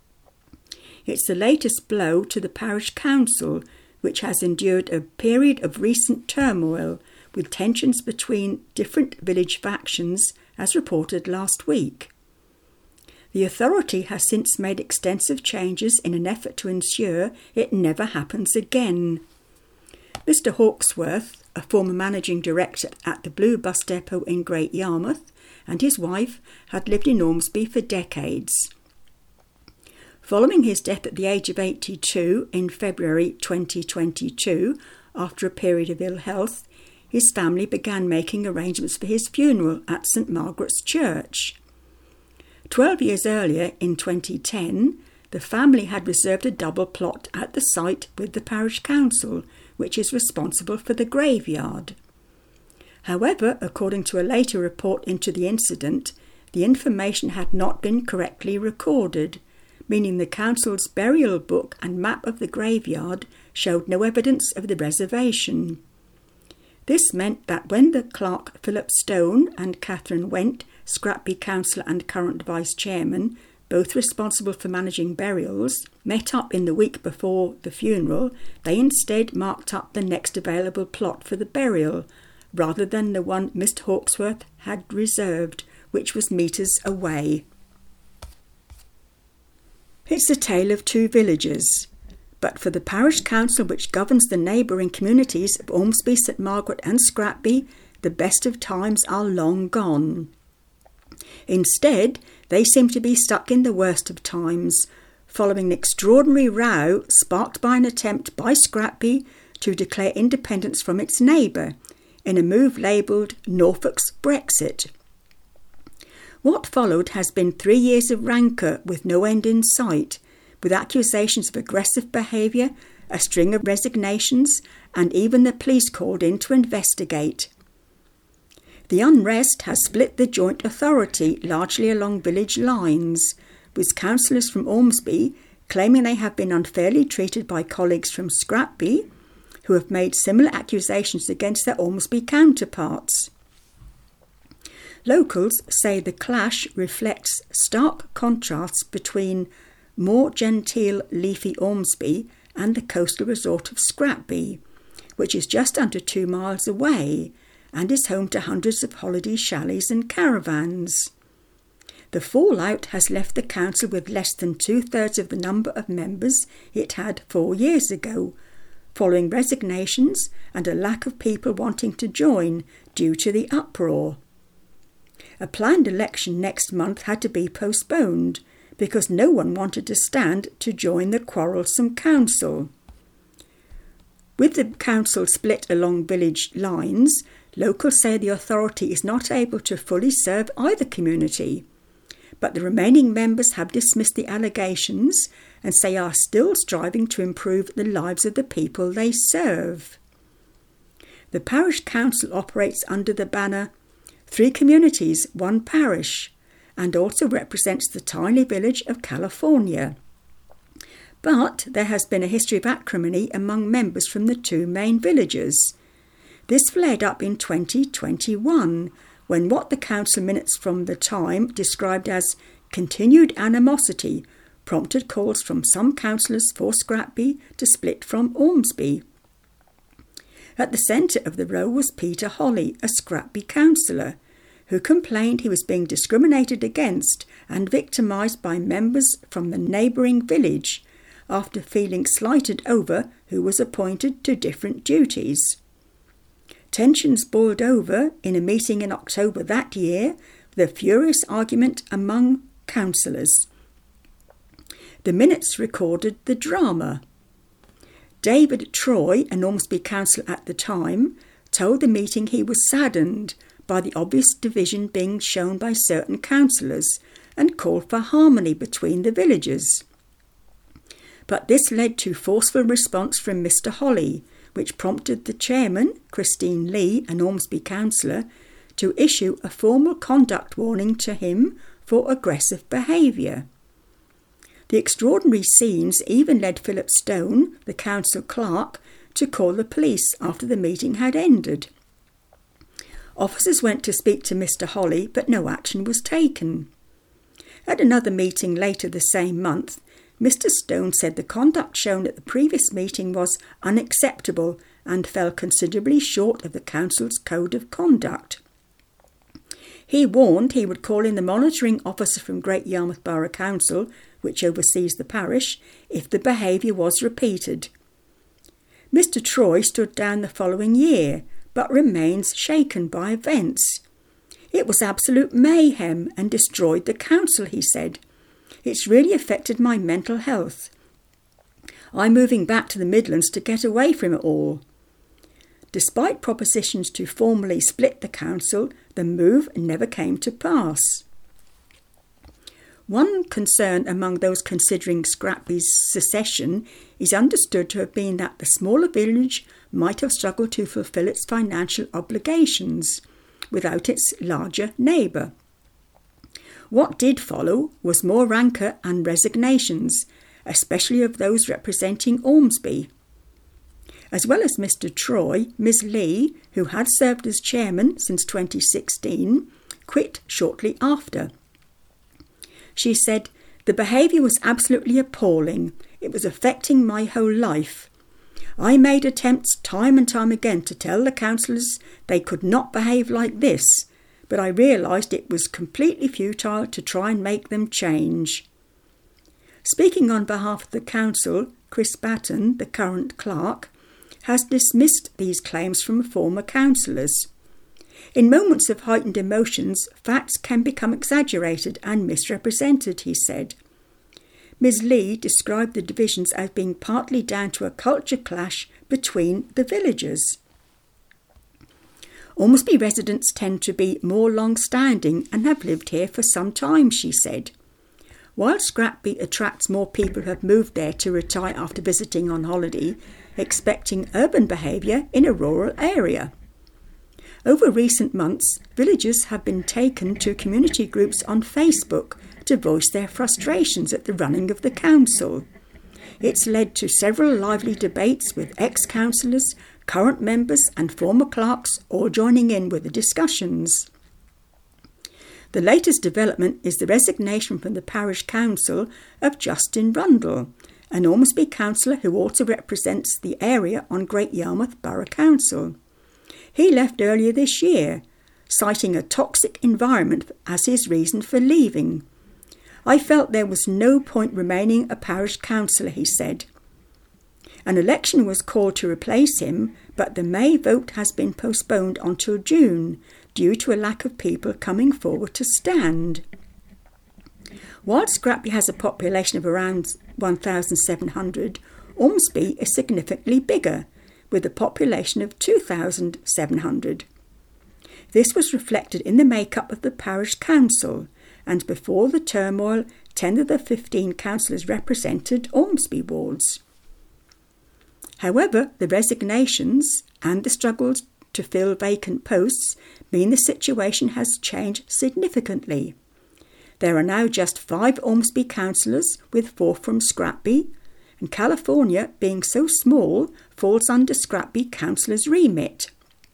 It's the latest blow to the parish council, which has endured a period of recent turmoil with tensions between different village factions, as reported last week. The authority has since made extensive changes in an effort to ensure it never happens again. Mr Hawksworth, a former managing director at the Blue Bus Depot in Great Yarmouth, and his wife had lived in Ormsby for decades. Following his death at the age of 82 in February 2022, after a period of ill health, his family began making arrangements for his funeral at St Margaret's Church. 12 years earlier, in 2010, the family had reserved a double plot at the site with the parish council, which is responsible for the graveyard. However, according to a later report into the incident, the information had not been correctly recorded, meaning the council's burial book and map of the graveyard showed no evidence of the reservation. This meant that when the clerk Philip Stone and Catherine Went, Scratby councillor and current vice-chairman, both responsible for managing burials, met up in the week before the funeral, they instead marked up the next available plot for the burial, rather than the one Mr Hawksworth had reserved, which was metres away. It's a tale of two villages, but for the parish council which governs the neighbouring communities of Ormsby, St Margaret and Scratby, the best of times are long gone. Instead, they seem to be stuck in the worst of times, following an extraordinary row sparked by an attempt by Scratby to declare independence from its neighbour, in a move labelled Norfolk's Brexit. What followed has been 3 years of rancour with no end in sight, with accusations of aggressive behaviour, a string of resignations, and even the police called in to investigate. The unrest has split the joint authority largely along village lines, with councillors from Ormsby claiming they have been unfairly treated by colleagues from Scratby, who have made similar accusations against their Ormsby counterparts. Locals say the clash reflects stark contrasts between more genteel, leafy Ormsby and the coastal resort of Scratby, which is just under 2 miles away and is home to hundreds of holiday chalets and caravans. The fallout has left the council with less than 2/3 of the number of members it had 4 years ago, following resignations and a lack of people wanting to join due to the uproar. A planned election next month had to be postponed because no one wanted to stand to join the quarrelsome council. With the council split along village lines, locals say the authority is not able to fully serve either community, but the remaining members have dismissed the allegations and say are still striving to improve the lives of the people they serve. The parish council operates under the banner 3 communities, 1 parish, and also represents the tiny village of California. But there has been a history of acrimony among members from the 2 main villages. This flared up in 2021, when what the council minutes from the time described as continued animosity prompted calls from some councillors for Scratby to split from Ormsby. At the centre of the row was Peter Holly, a Scratby councillor, who complained he was being discriminated against and victimised by members from the neighbouring village after feeling slighted over who was appointed to different duties. Tensions boiled over in a meeting in October that year with a furious argument among councillors. The minutes recorded the drama. David Troy, an Ormsby councillor at the time, told the meeting he was saddened by the obvious division being shown by certain councillors and called for harmony between the villages. But this led to forceful response from Mr. Holly, which prompted the chairman, Christine Lee, an Ormsby councillor, to issue a formal conduct warning to him for aggressive behaviour. The extraordinary scenes even led Philip Stone, the council clerk, to call the police after the meeting had ended. Officers went to speak to Mr. Holly, but no action was taken. At another meeting later the same month, Mr. Stone said the conduct shown at the previous meeting was unacceptable and fell considerably short of the council's code of conduct. He warned he would call in the monitoring officer from Great Yarmouth Borough Council, which oversees the parish, if the behaviour was repeated. Mr. Troy stood down the following year, but remains shaken by events. It was absolute mayhem and destroyed the council, he said. It's really affected my mental health. I'm moving back to the Midlands to get away from it all. Despite propositions to formally split the council, the move never came to pass. One concern among those considering Scratby's secession is understood to have been that the smaller village might have struggled to fulfil its financial obligations without its larger neighbour. What did follow was more rancour and resignations, especially of those representing Ormsby. As well as Mr. Troy, Ms. Lee, who had served as chairman since 2016, quit shortly after. She said, "The behaviour was absolutely appalling. It was affecting my whole life. I made attempts time and time again to tell the councillors they could not behave like this, but I realised it was completely futile to try and make them change." Speaking on behalf of the council, Chris Batten, the current clerk, has dismissed these claims from former councillors. In moments of heightened emotions, facts can become exaggerated and misrepresented, he said. Ms. Lee described the divisions as being partly down to a culture clash between the villages. Ormsby residents tend to be more long-standing and have lived here for some time, she said. While Scratby attracts more people who have moved there to retire after visiting on holiday, expecting urban behaviour in a rural area. Over recent months, villagers have been taken to community groups on Facebook to voice their frustrations at the running of the council. It's led to several lively debates with ex-councillors, current members and former clerks all joining in with the discussions. The latest development is the resignation from the parish council of Justin Rundle, an Ormsby councillor who also represents the area on Great Yarmouth Borough Council. He left earlier this year, citing a toxic environment as his reason for leaving. I felt there was no point remaining a parish councillor, he said. An election was called to replace him, but the May vote has been postponed until June due to a lack of people coming forward to stand. While Scrapby has a population of around 1,700, Ormsby is significantly bigger, with a population of 2,700. This was reflected in the makeup of the parish council, and before the turmoil, 10 of the 15 councillors represented Ormsby wards. However, the resignations and the struggles to fill vacant posts mean the situation has changed significantly. There are now just 5 Ormsby councillors, with 4 from Scrapby, and California, being so small, falls under Scrapby councillors' remit.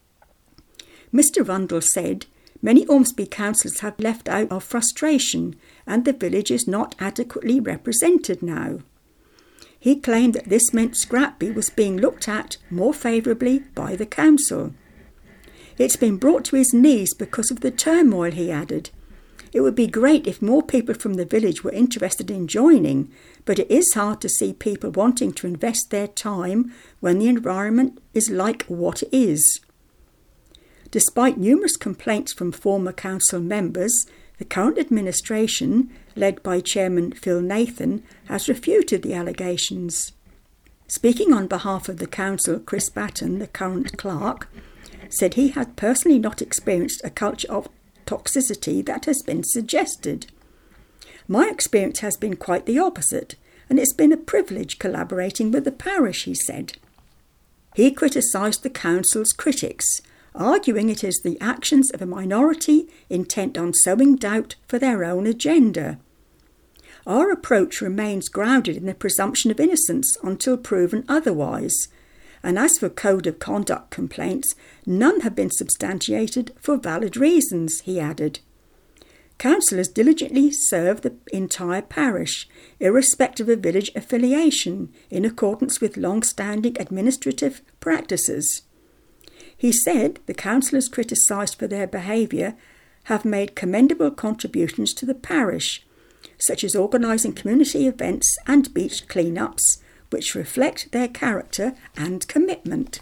Mr. Rundle said, "Many Ormsby councillors have left out of frustration, and the village is not adequately represented now." He claimed that this meant Scrapby was being looked at more favourably by the council. "It's been brought to his knees because of the turmoil," he added. "It would be great if more people from the village were interested in joining, but it is hard to see people wanting to invest their time when the environment is like what it is." Despite numerous complaints from former council members, the current administration, led by Chairman Phil Nathan, has refuted the allegations. Speaking on behalf of the council, Chris Batten, the current clerk, said he had personally not experienced a culture of toxicity that has been suggested. "My experience has been quite the opposite, and it's been a privilege collaborating with the parish," he said. He criticised the council's critics, arguing it is the actions of a minority intent on sowing doubt for their own agenda. "Our approach remains grounded in the presumption of innocence until proven otherwise, and as for code of conduct complaints, none have been substantiated for valid reasons," he added. Councillors diligently serve the entire parish, irrespective of village affiliation, in accordance with long-standing administrative practices. He said the councillors criticised for their behaviour have made commendable contributions to the parish, such as organising community events and beach clean-ups, which reflect their character and commitment.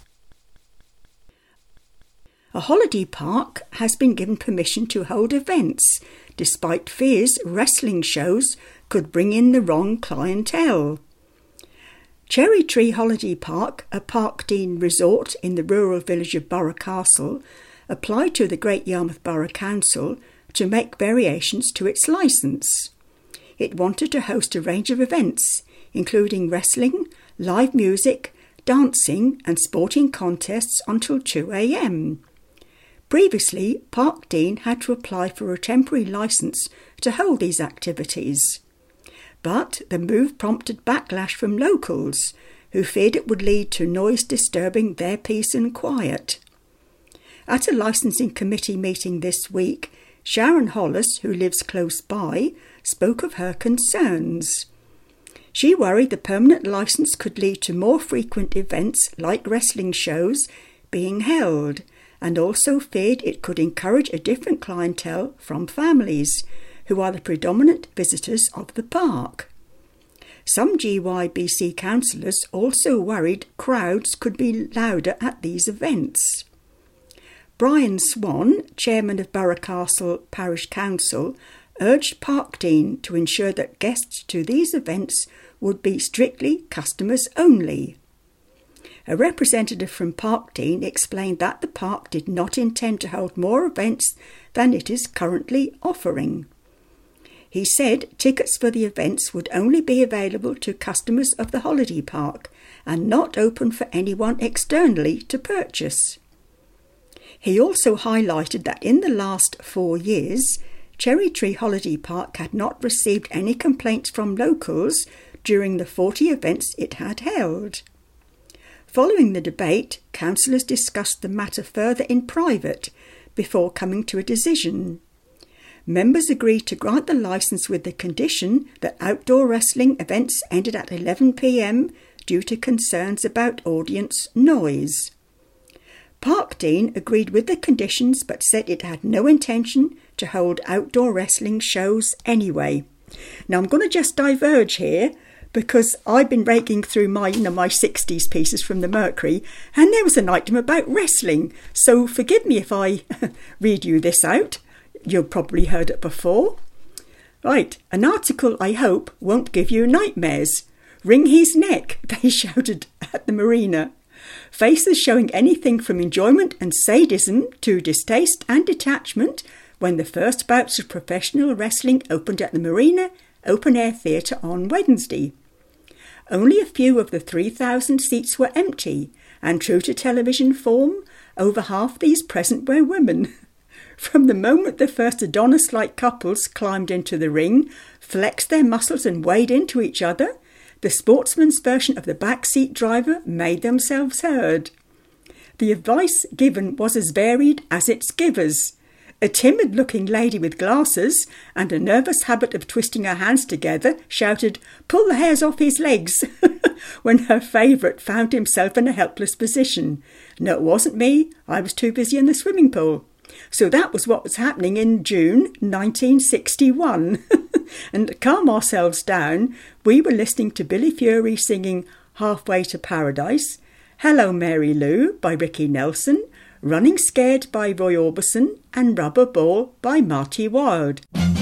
A holiday park has been given permission to hold events, despite fears wrestling shows could bring in the wrong clientele. Cherry Tree Holiday Park, a Parkdean resort in the rural village of Borough Castle, applied to the Great Yarmouth Borough Council to make variations to its licence. It wanted to host a range of events, including wrestling, live music, dancing and sporting contests until 2 a.m. Previously, Parkdean had to apply for a temporary licence to hold these activities. But the move prompted backlash from locals, who feared it would lead to noise disturbing their peace and quiet. At a licensing committee meeting this week, Sharon Hollis, who lives close by, spoke of her concerns. She worried the permanent licence could lead to more frequent events like wrestling shows being held, and also feared it could encourage a different clientele from families, who are the predominant visitors of the park. Some GYBC councillors also worried crowds could be louder at these events. Brian Swan, chairman of Borough Castle Parish Council, urged Parkdean to ensure that guests to these events would be strictly customers only. A representative from Parkdean explained that the park did not intend to hold more events than it is currently offering. He said tickets for the events would only be available to customers of the holiday park and not open for anyone externally to purchase. He also highlighted that in the last 4 years, Cherry Tree Holiday Park had not received any complaints from locals during the 40 events it had held. Following the debate, councillors discussed the matter further in private before coming to a decision. Members agreed to grant the licence with the condition that outdoor wrestling events ended at 11 p.m. due to concerns about audience noise. Park Dean agreed with the conditions but said it had no intention to hold outdoor wrestling shows anyway. Now I'm going to just diverge here because I've been raking through my 60s pieces from the Mercury, and there was an item about wrestling, so forgive me if I read you this out. You've probably heard it before. Right, an article I hope won't give you nightmares. Wring his neck, they shouted at the marina. Faces showing anything from enjoyment and sadism to distaste and detachment when the first bouts of professional wrestling opened at the Marina Open-Air Theatre on Wednesday. Only a few of the 3,000 seats were empty, and true to television form, over half these present were women. From the moment the first Adonis-like couples climbed into the ring, flexed their muscles and weighed into each other, the sportsman's version of the backseat driver made themselves heard. The advice given was as varied as its givers. A timid-looking lady with glasses and a nervous habit of twisting her hands together shouted, "Pull the hairs off his legs," when her favourite found himself in a helpless position. No, it wasn't me. I was too busy in the swimming pool. So that was what was happening in June 1961. And to calm ourselves down, we were listening to Billy Fury singing Halfway to Paradise, Hello Mary Lou by Ricky Nelson, Running Scared by Roy Orbison, and Rubber Ball by Marty Wilde.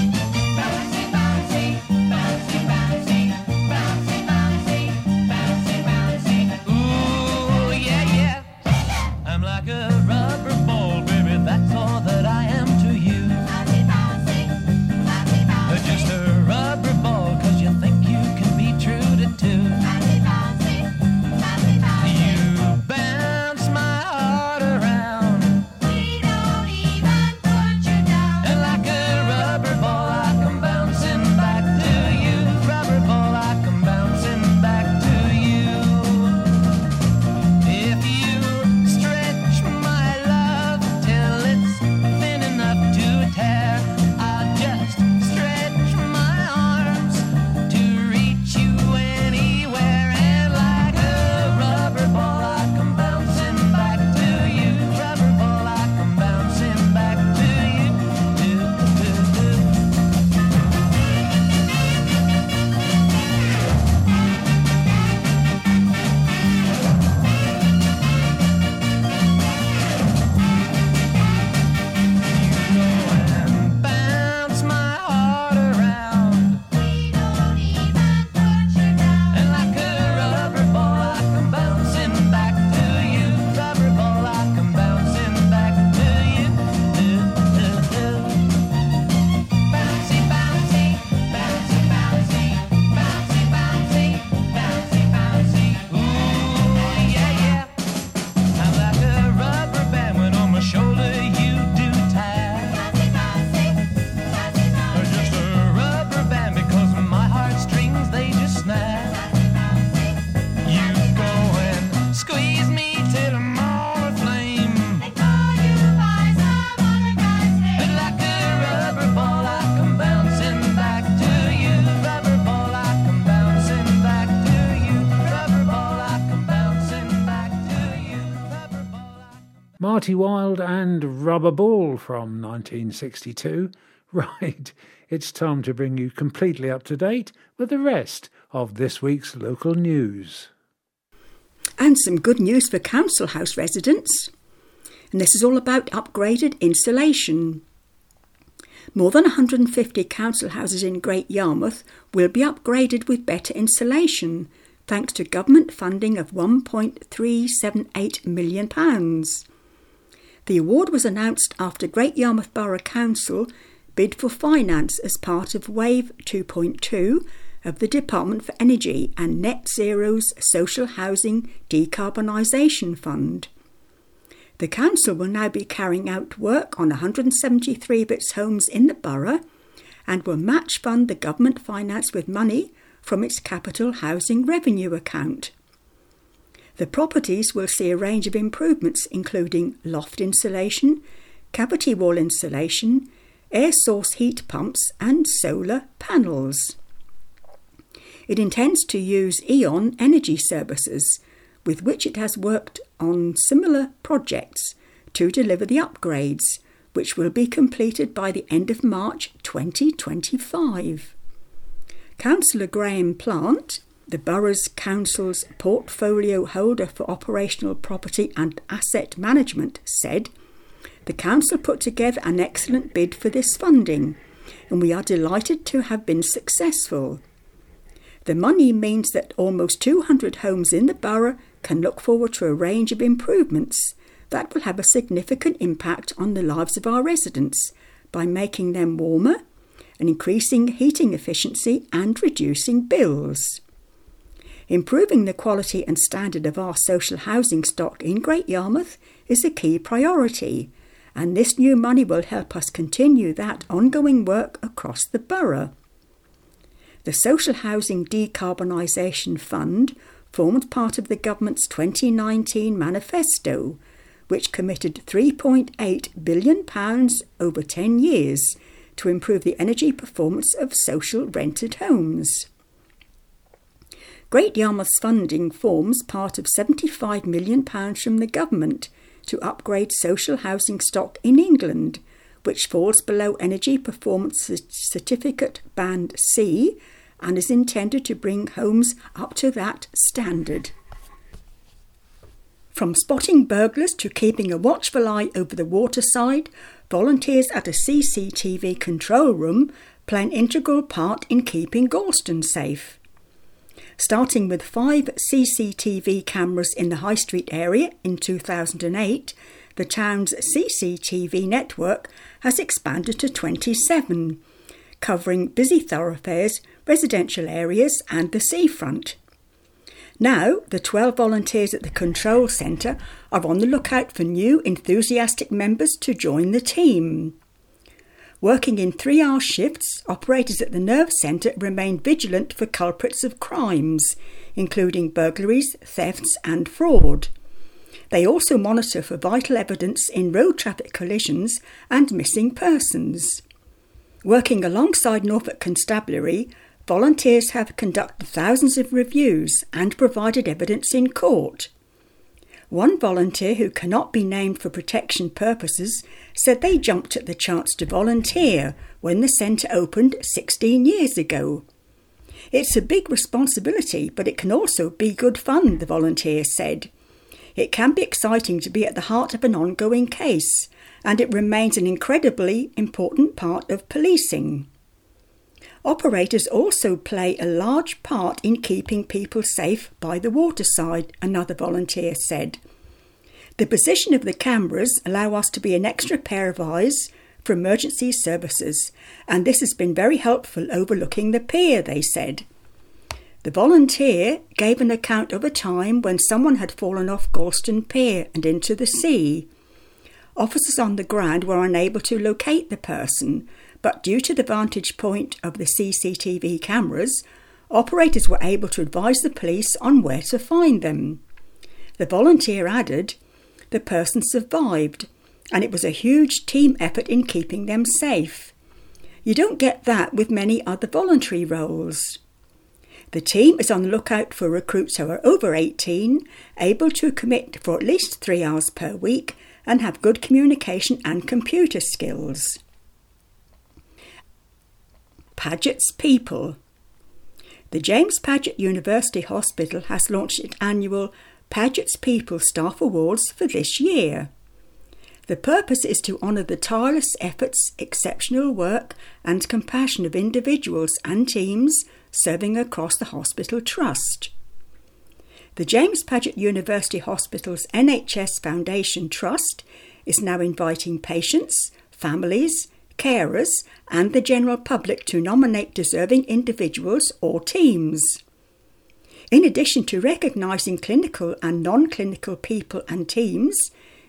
Marty Wilde and Rubber Ball from 1962. Right, it's time to bring you completely up to date with the rest of this week's local news. And some good news for council house residents. And this is all about upgraded insulation. More than 150 council houses in Great Yarmouth will be upgraded with better insulation, thanks to government funding of £1.378 million. The award was announced after Great Yarmouth Borough Council bid for finance as part of Wave 2.2 of the Department for Energy and Net Zero's Social Housing Decarbonisation Fund. The council will now be carrying out work on 173 of its homes in the borough and will match fund the government finance with money from its capital housing revenue account. The properties will see a range of improvements including loft insulation, cavity wall insulation, air source heat pumps and solar panels. It intends to use E.ON Energy Services, with which it has worked on similar projects, to deliver the upgrades, which will be completed by the end of March 2025. Councillor Graham Plant, the Borough's Council's portfolio holder for operational property and asset management, said, "The Council put together an excellent bid for this funding, and we are delighted to have been successful. The money means that almost 200 homes in the borough can look forward to a range of improvements that will have a significant impact on the lives of our residents by making them warmer and increasing heating efficiency and reducing bills. Improving the quality and standard of our social housing stock in Great Yarmouth is a key priority, and this new money will help us continue that ongoing work across the borough." The Social Housing Decarbonisation Fund formed part of the government's 2019 manifesto, which committed £3.8 billion over 10 years to improve the energy performance of social rented homes. Great Yarmouth's funding forms part of £75 million from the government to upgrade social housing stock in England, which falls below Energy Performance Certificate Band C and is intended to bring homes up to that standard. From spotting burglars to keeping a watchful eye over the waterside, volunteers at a CCTV control room play an integral part in keeping Gorleston safe. Starting with 5 CCTV cameras in the High Street area in 2008, the town's CCTV network has expanded to 27, covering busy thoroughfares, residential areas and the seafront. Now, the 12 volunteers at the control centre are on the lookout for new enthusiastic members to join the team. Working in 3-hour shifts, operators at the Nerve Centre remain vigilant for culprits of crimes, including burglaries, thefts and fraud. They also monitor for vital evidence in road traffic collisions and missing persons. Working alongside Norfolk Constabulary, volunteers have conducted thousands of reviews and provided evidence in court. One volunteer, who cannot be named for protection purposes, said they jumped at the chance to volunteer when the centre opened 16 years ago. "It's a big responsibility, but it can also be good fun," the volunteer said. "It can be exciting to be at the heart of an ongoing case, and it remains an incredibly important part of policing." Operators also play a large part in keeping people safe by the waterside, another volunteer said. "The position of the cameras allow us to be an extra pair of eyes for emergency services, and this has been very helpful overlooking the pier," they said. The volunteer gave an account of a time when someone had fallen off Gorleston Pier and into the sea. Officers on the ground were unable to locate the person, but due to the vantage point of the CCTV cameras, operators were able to advise the police on where to find them. The volunteer added, "The person survived, and it was a huge team effort in keeping them safe. You don't get that with many other voluntary roles." The team is on the lookout for recruits who are over 18, able to commit for at least 3 hours per week, and have good communication and computer skills. Paget's People. The James Paget University Hospital has launched its annual Paget's People Staff Awards for this year. The purpose is to honour the tireless efforts, exceptional work and compassion of individuals and teams serving across the hospital trust. The James Paget University Hospital's NHS Foundation Trust is now inviting patients, families, carers and the general public to nominate deserving individuals or teams. In addition to recognising clinical and non-clinical people and teams,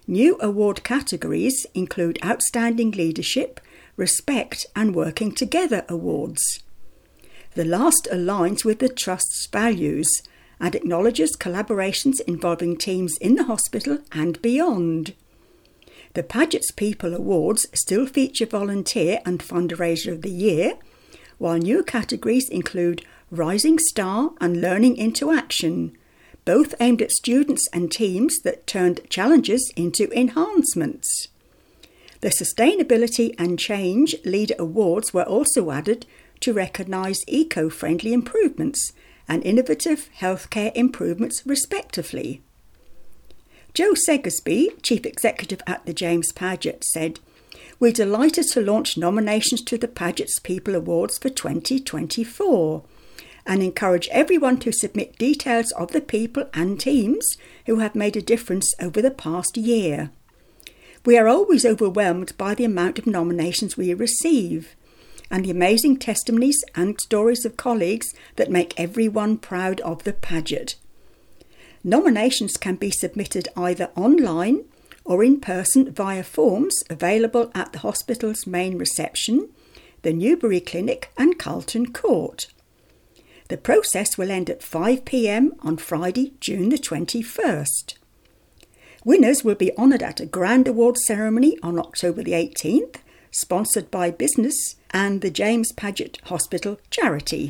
New award categories include Outstanding Leadership, Respect and Working Together awards. The last aligns with the Trust's values and acknowledges collaborations involving teams in the hospital and beyond. The Paget's People Awards still feature Volunteer and Fundraiser of the Year, while new categories include Rising Star and Learning into Action, both aimed at students and teams that turned challenges into enhancements. The Sustainability and Change Leader Awards were also added to recognise eco-friendly improvements and innovative healthcare improvements respectively. Joe Segersby, Chief Executive at the James Paget, said, "We're delighted to launch nominations to the Paget's People Awards for 2024 and encourage everyone to submit details of the people and teams who have made a difference over the past year. We are always overwhelmed by the amount of nominations we receive and the amazing testimonies and stories of colleagues that make everyone proud of the Paget. Nominations can be submitted either online or in person via forms available at the hospital's main reception, the Newbury Clinic and Carlton Court. The process will end at 5 p.m. on Friday, June the 21st. Winners will be honoured at a grand awards ceremony on October the 18th, sponsored by Business and the James Paget Hospital Charity."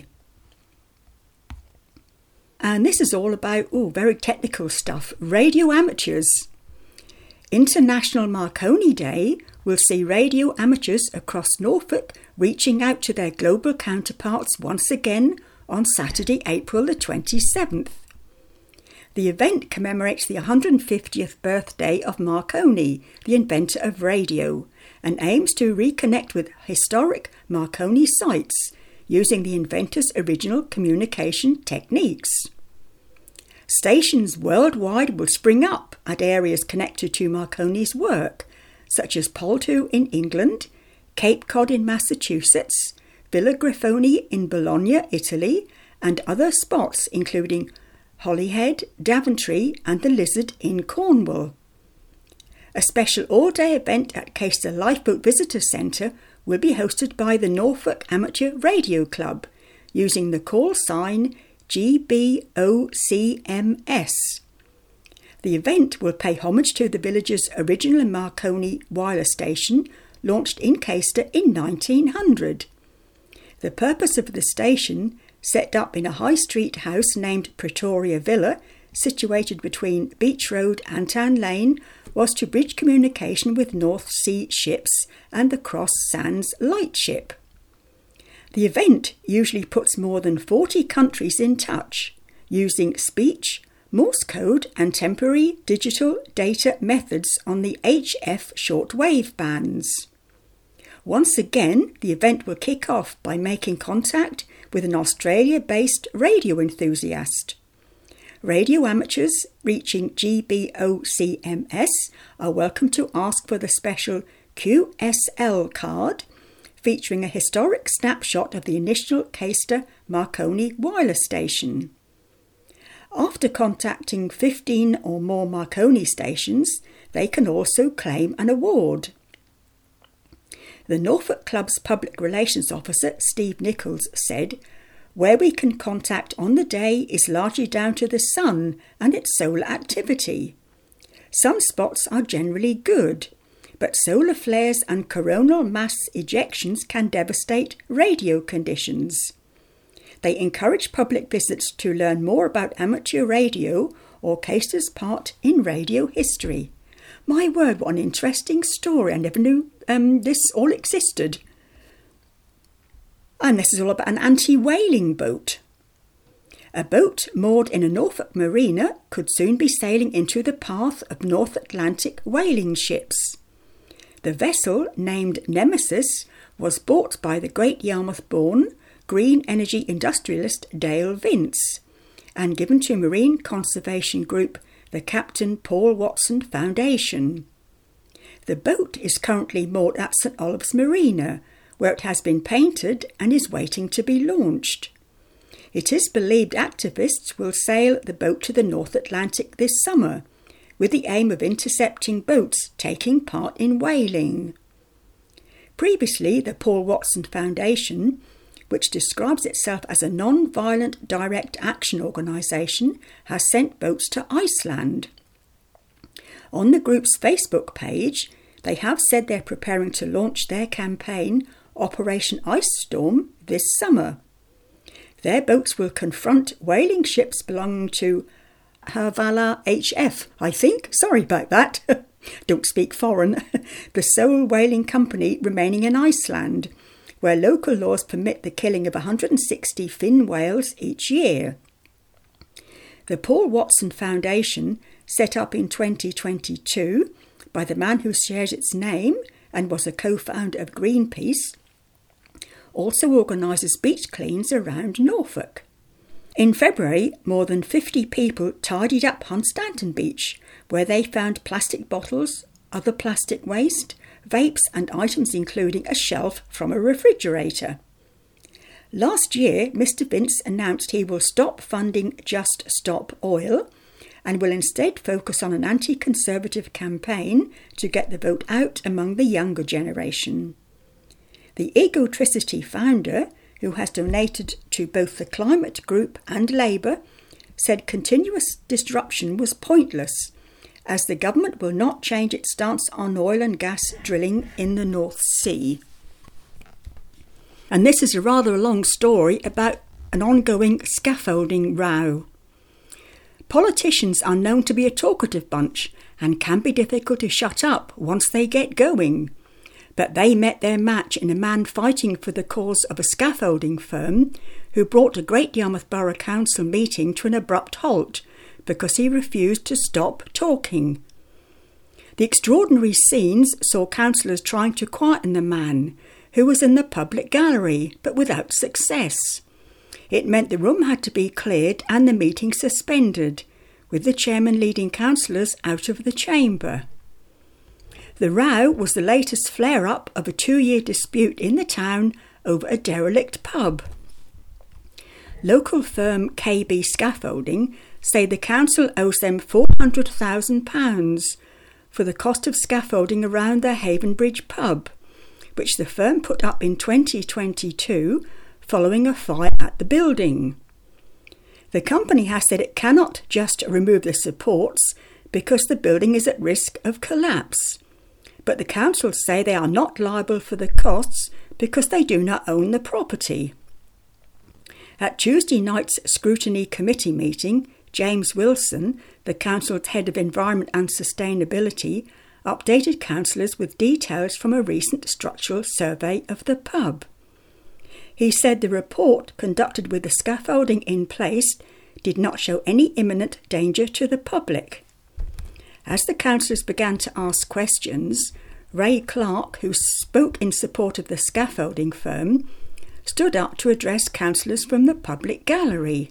And this is all about, very technical stuff, radio amateurs. International Marconi Day will see radio amateurs across Norfolk reaching out to their global counterparts once again on Saturday, April the 27th. The event commemorates the 150th birthday of Marconi, the inventor of radio, and aims to reconnect with historic Marconi sites using the inventor's original communication techniques. Stations worldwide will spring up at areas connected to Marconi's work, such as Poldhu in England, Cape Cod in Massachusetts, Villa Grifoni in Bologna, Italy, and other spots including Holyhead, Daventry and the Lizard in Cornwall. A special all-day event at Caister Lifeboat Visitor Centre will be hosted by the Norfolk Amateur Radio Club, using the call sign GBOCMS. The event will pay homage to the village's original Marconi wireless station, launched in Caister in 1900. The purpose of the station, set up in a high street house named Pretoria Villa, situated between Beach Road and Town Lane, was to bridge communication with North Sea ships and the Cross Sands Lightship. The event usually puts more than 40 countries in touch, using speech, Morse code and temporary digital data methods on the HF shortwave bands. Once again, the event will kick off by making contact with an Australia-based radio enthusiast. Radio amateurs reaching GBOCMS are welcome to ask for the special QSL card, featuring a historic snapshot of the initial Caister Marconi wireless station. After contacting 15 or more Marconi stations, they can also claim an award. The Norfolk Club's Public Relations Officer, Steve Nichols, said, "Where we can contact on the day is largely down to the sun and its solar activity. Some spots are generally good, but solar flares and coronal mass ejections can devastate radio conditions. They encourage public visits to learn more about amateur radio or Caister's part in radio history." My word, what an interesting story. I never knew this all existed. And this is all about an anti-whaling boat. A boat moored in a Norfolk marina could soon be sailing into the path of North Atlantic whaling ships. The vessel, named Nemesis, was bought by the Great Yarmouth-born green energy industrialist Dale Vince and given to marine conservation group the Captain Paul Watson Foundation. The boat is currently moored at St Olave's Marina, where it has been painted and is waiting to be launched. It is believed activists will sail the boat to the North Atlantic this summer, with the aim of intercepting boats taking part in whaling. Previously, the Paul Watson Foundation, which describes itself as a non-violent direct action organisation, has sent boats to Iceland. On the group's Facebook page, they have said they're preparing to launch their campaign, Operation Ice Storm, this summer. Their boats will confront whaling ships belonging to Havala HF, I think. Sorry about that. Don't speak foreign. The sole whaling company remaining in Iceland, where local laws permit the killing of 160 fin whales each year. The Paul Watson Foundation, set up in 2022 by the man who shares its name and was a co-founder of Greenpeace, also organises beach cleans around Norfolk. In February, more than 50 people tidied up Hunstanton Beach, where they found plastic bottles, other plastic waste, vapes and items including a shelf from a refrigerator. Last year, Mr Vince announced he will stop funding Just Stop Oil and will instead focus on an anti-conservative campaign to get the vote out among the younger generation. The Egotricity founder, who has donated to both the climate group and Labour, said continuous disruption was pointless, as the government will not change its stance on oil and gas drilling in the North Sea. And this is a rather long story about an ongoing scaffolding row. Politicians are known to be a talkative bunch and can be difficult to shut up once they get going. But they met their match in a man fighting for the cause of a scaffolding firm who brought a Great Yarmouth Borough Council meeting to an abrupt halt because he refused to stop talking. The extraordinary scenes saw councillors trying to quieten the man, who was in the public gallery, but without success. It meant the room had to be cleared and the meeting suspended, with the chairman leading councillors out of the chamber. The row was the latest flare-up of a 2-year dispute in the town over a derelict pub. Local firm KB Scaffolding say the council owes them £400,000 for the cost of scaffolding around their Havenbridge pub, which the firm put up in 2022 following a fire at the building. The company has said it cannot just remove the supports because the building is at risk of collapse. But the council say they are not liable for the costs because they do not own the property. At Tuesday night's Scrutiny Committee meeting, James Wilson, the council's head of Environment and Sustainability, updated councillors with details from a recent structural survey of the pub. He said the report, conducted with the scaffolding in place, did not show any imminent danger to the public. As the councillors began to ask questions, Ray Clark, who spoke in support of the scaffolding firm, stood up to address councillors from the public gallery.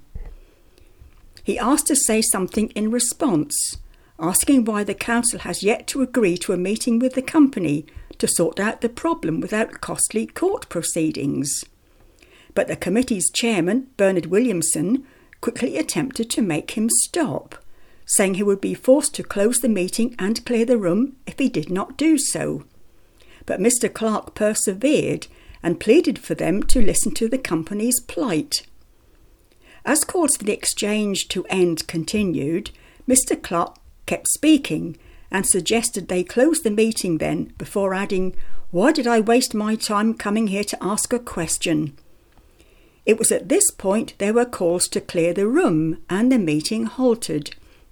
He asked to say something in response, asking why the council has yet to agree to a meeting with the company to sort out the problem without costly court proceedings. But the committee's chairman, Bernard Williamson, quickly attempted to make him stop, saying he would be forced to close the meeting and clear the room if he did not do so. But Mr Clark persevered and pleaded for them to listen to the company's plight. As calls for the exchange to end continued, Mr Clark kept speaking and suggested they close the meeting then, before adding, "Why did I waste my time coming here to ask a question?" It was at this point there were calls to clear the room and the meeting halted.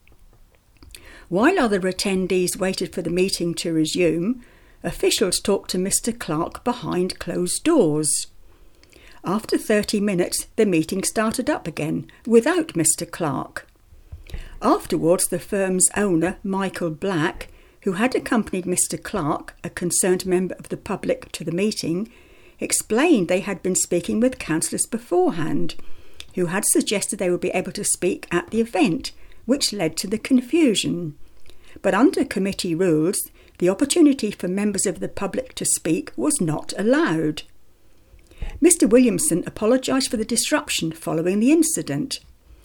While other attendees waited for the meeting to resume, officials talked to Mr Clark behind closed doors. After 30 minutes, the meeting started up again, without Mr Clark. Afterwards, the firm's owner, Michael Black, who had accompanied Mr Clark, a concerned member of the public, to the meeting, explained they had been speaking with councillors beforehand, who had suggested they would be able to speak at the event, which led to the confusion. But under committee rules, the opportunity for members of the public to speak was not allowed. Mr Williamson apologised for the disruption following the incident.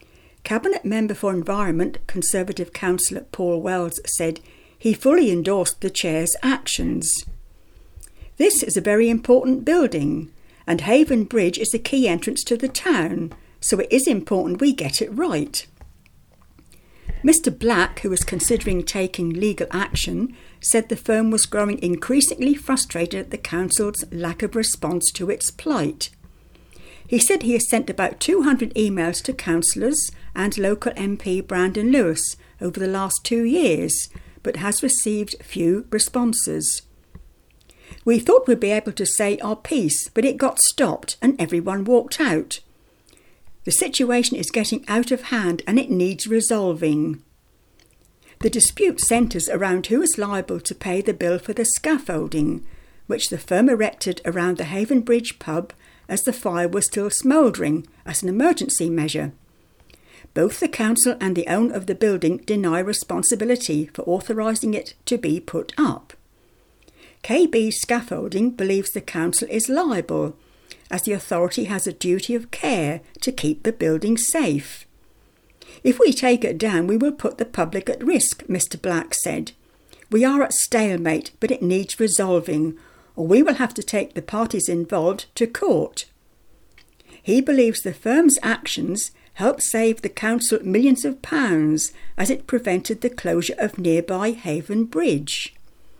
Cabinet Member for Environment, Conservative Councillor Paul Wells, said he fully endorsed the Chair's actions. This is a very important building, and Haven Bridge is a key entrance to the town, so it is important we get it right. Mr. Black, who was considering taking legal action, said the firm was growing increasingly frustrated at the council's lack of response to its plight. He said he has sent about 200 emails to councillors and local MP Brandon Lewis over the last 2 years, but has received few responses. We thought we'd be able to say our piece, but it got stopped and everyone walked out. The situation is getting out of hand and it needs resolving. The dispute centres around who is liable to pay the bill for the scaffolding, which the firm erected around the Haven Bridge pub as the fire was still smouldering as an emergency measure. Both the council and the owner of the building deny responsibility for authorising it to be put up. KB Scaffolding believes the council is liable, as the authority has a duty of care to keep the building safe. If we take it down, we will put the public at risk, Mr. Black said. We are at stalemate, but it needs resolving, or we will have to take the parties involved to court. He believes the firm's actions helped save the council millions of pounds as it prevented the closure of nearby Haven Bridge.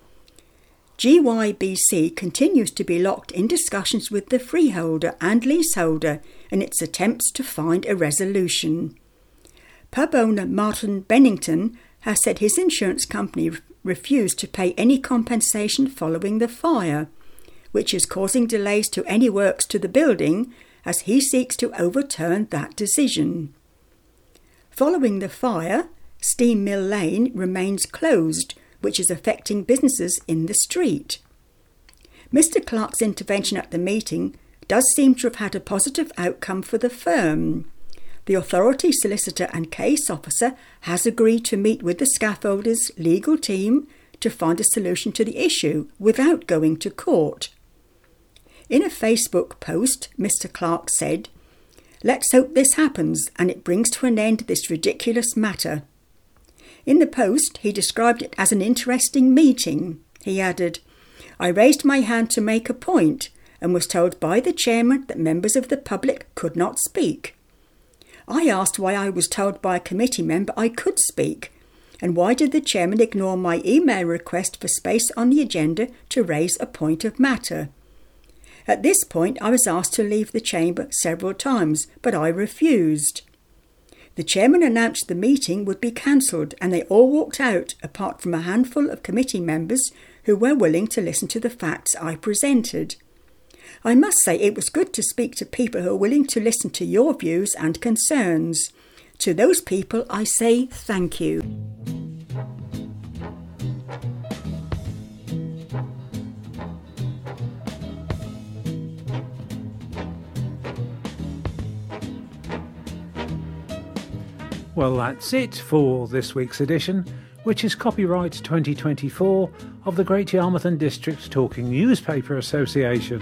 GYBC continues to be locked in discussions with the freeholder and leaseholder in its attempts to find a resolution. Pub owner Martin Bennington has said his insurance company refused to pay any compensation following the fire, which is causing delays to any works to the building as he seeks to overturn that decision. Following the fire, Steam Mill Lane remains closed, which is affecting businesses in the street. Mr. Clark's intervention at the meeting does seem to have had a positive outcome for the firm. The authority solicitor and case officer has agreed to meet with the scaffolders' legal team to find a solution to the issue without going to court. In a Facebook post, Mr. Clark said, "Let's hope this happens and it brings to an end this ridiculous matter." In the post, he described it as an interesting meeting. He added, "I raised my hand to make a point and was told by the chairman that members of the public could not speak. I asked why I was told by a committee member I could speak, and why did the chairman ignore my email request for space on the agenda to raise a point of matter? At this point, I was asked to leave the chamber several times, but I refused. The chairman announced the meeting would be cancelled and they all walked out apart from a handful of committee members who were willing to listen to the facts I presented. I must say it was good to speak to people who are willing to listen to your views and concerns. To those people I say thank you." Well, that's it for this week's edition, which is copyright 2024 of the Great Yarmouth and District Talking Newspaper Association.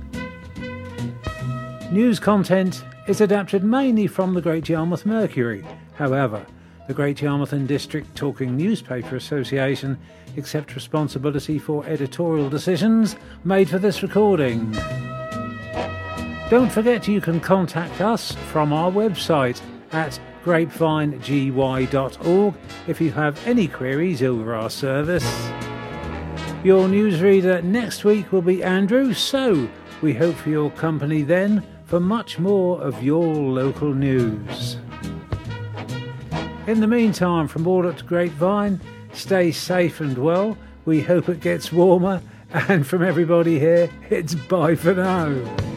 News content is adapted mainly from the Great Yarmouth Mercury. However, the Great Yarmouth and District Talking Newspaper Association accepts responsibility for editorial decisions made for this recording. Don't forget you can contact us from our website at grapevine.gy.org if you have any queries over our service. Your newsreader next week will be Andrew, so we hope for your company then for much more of your local news. In the meantime, from all at Grapevine, stay safe and well. We hope it gets warmer, and from everybody here, it's bye for now.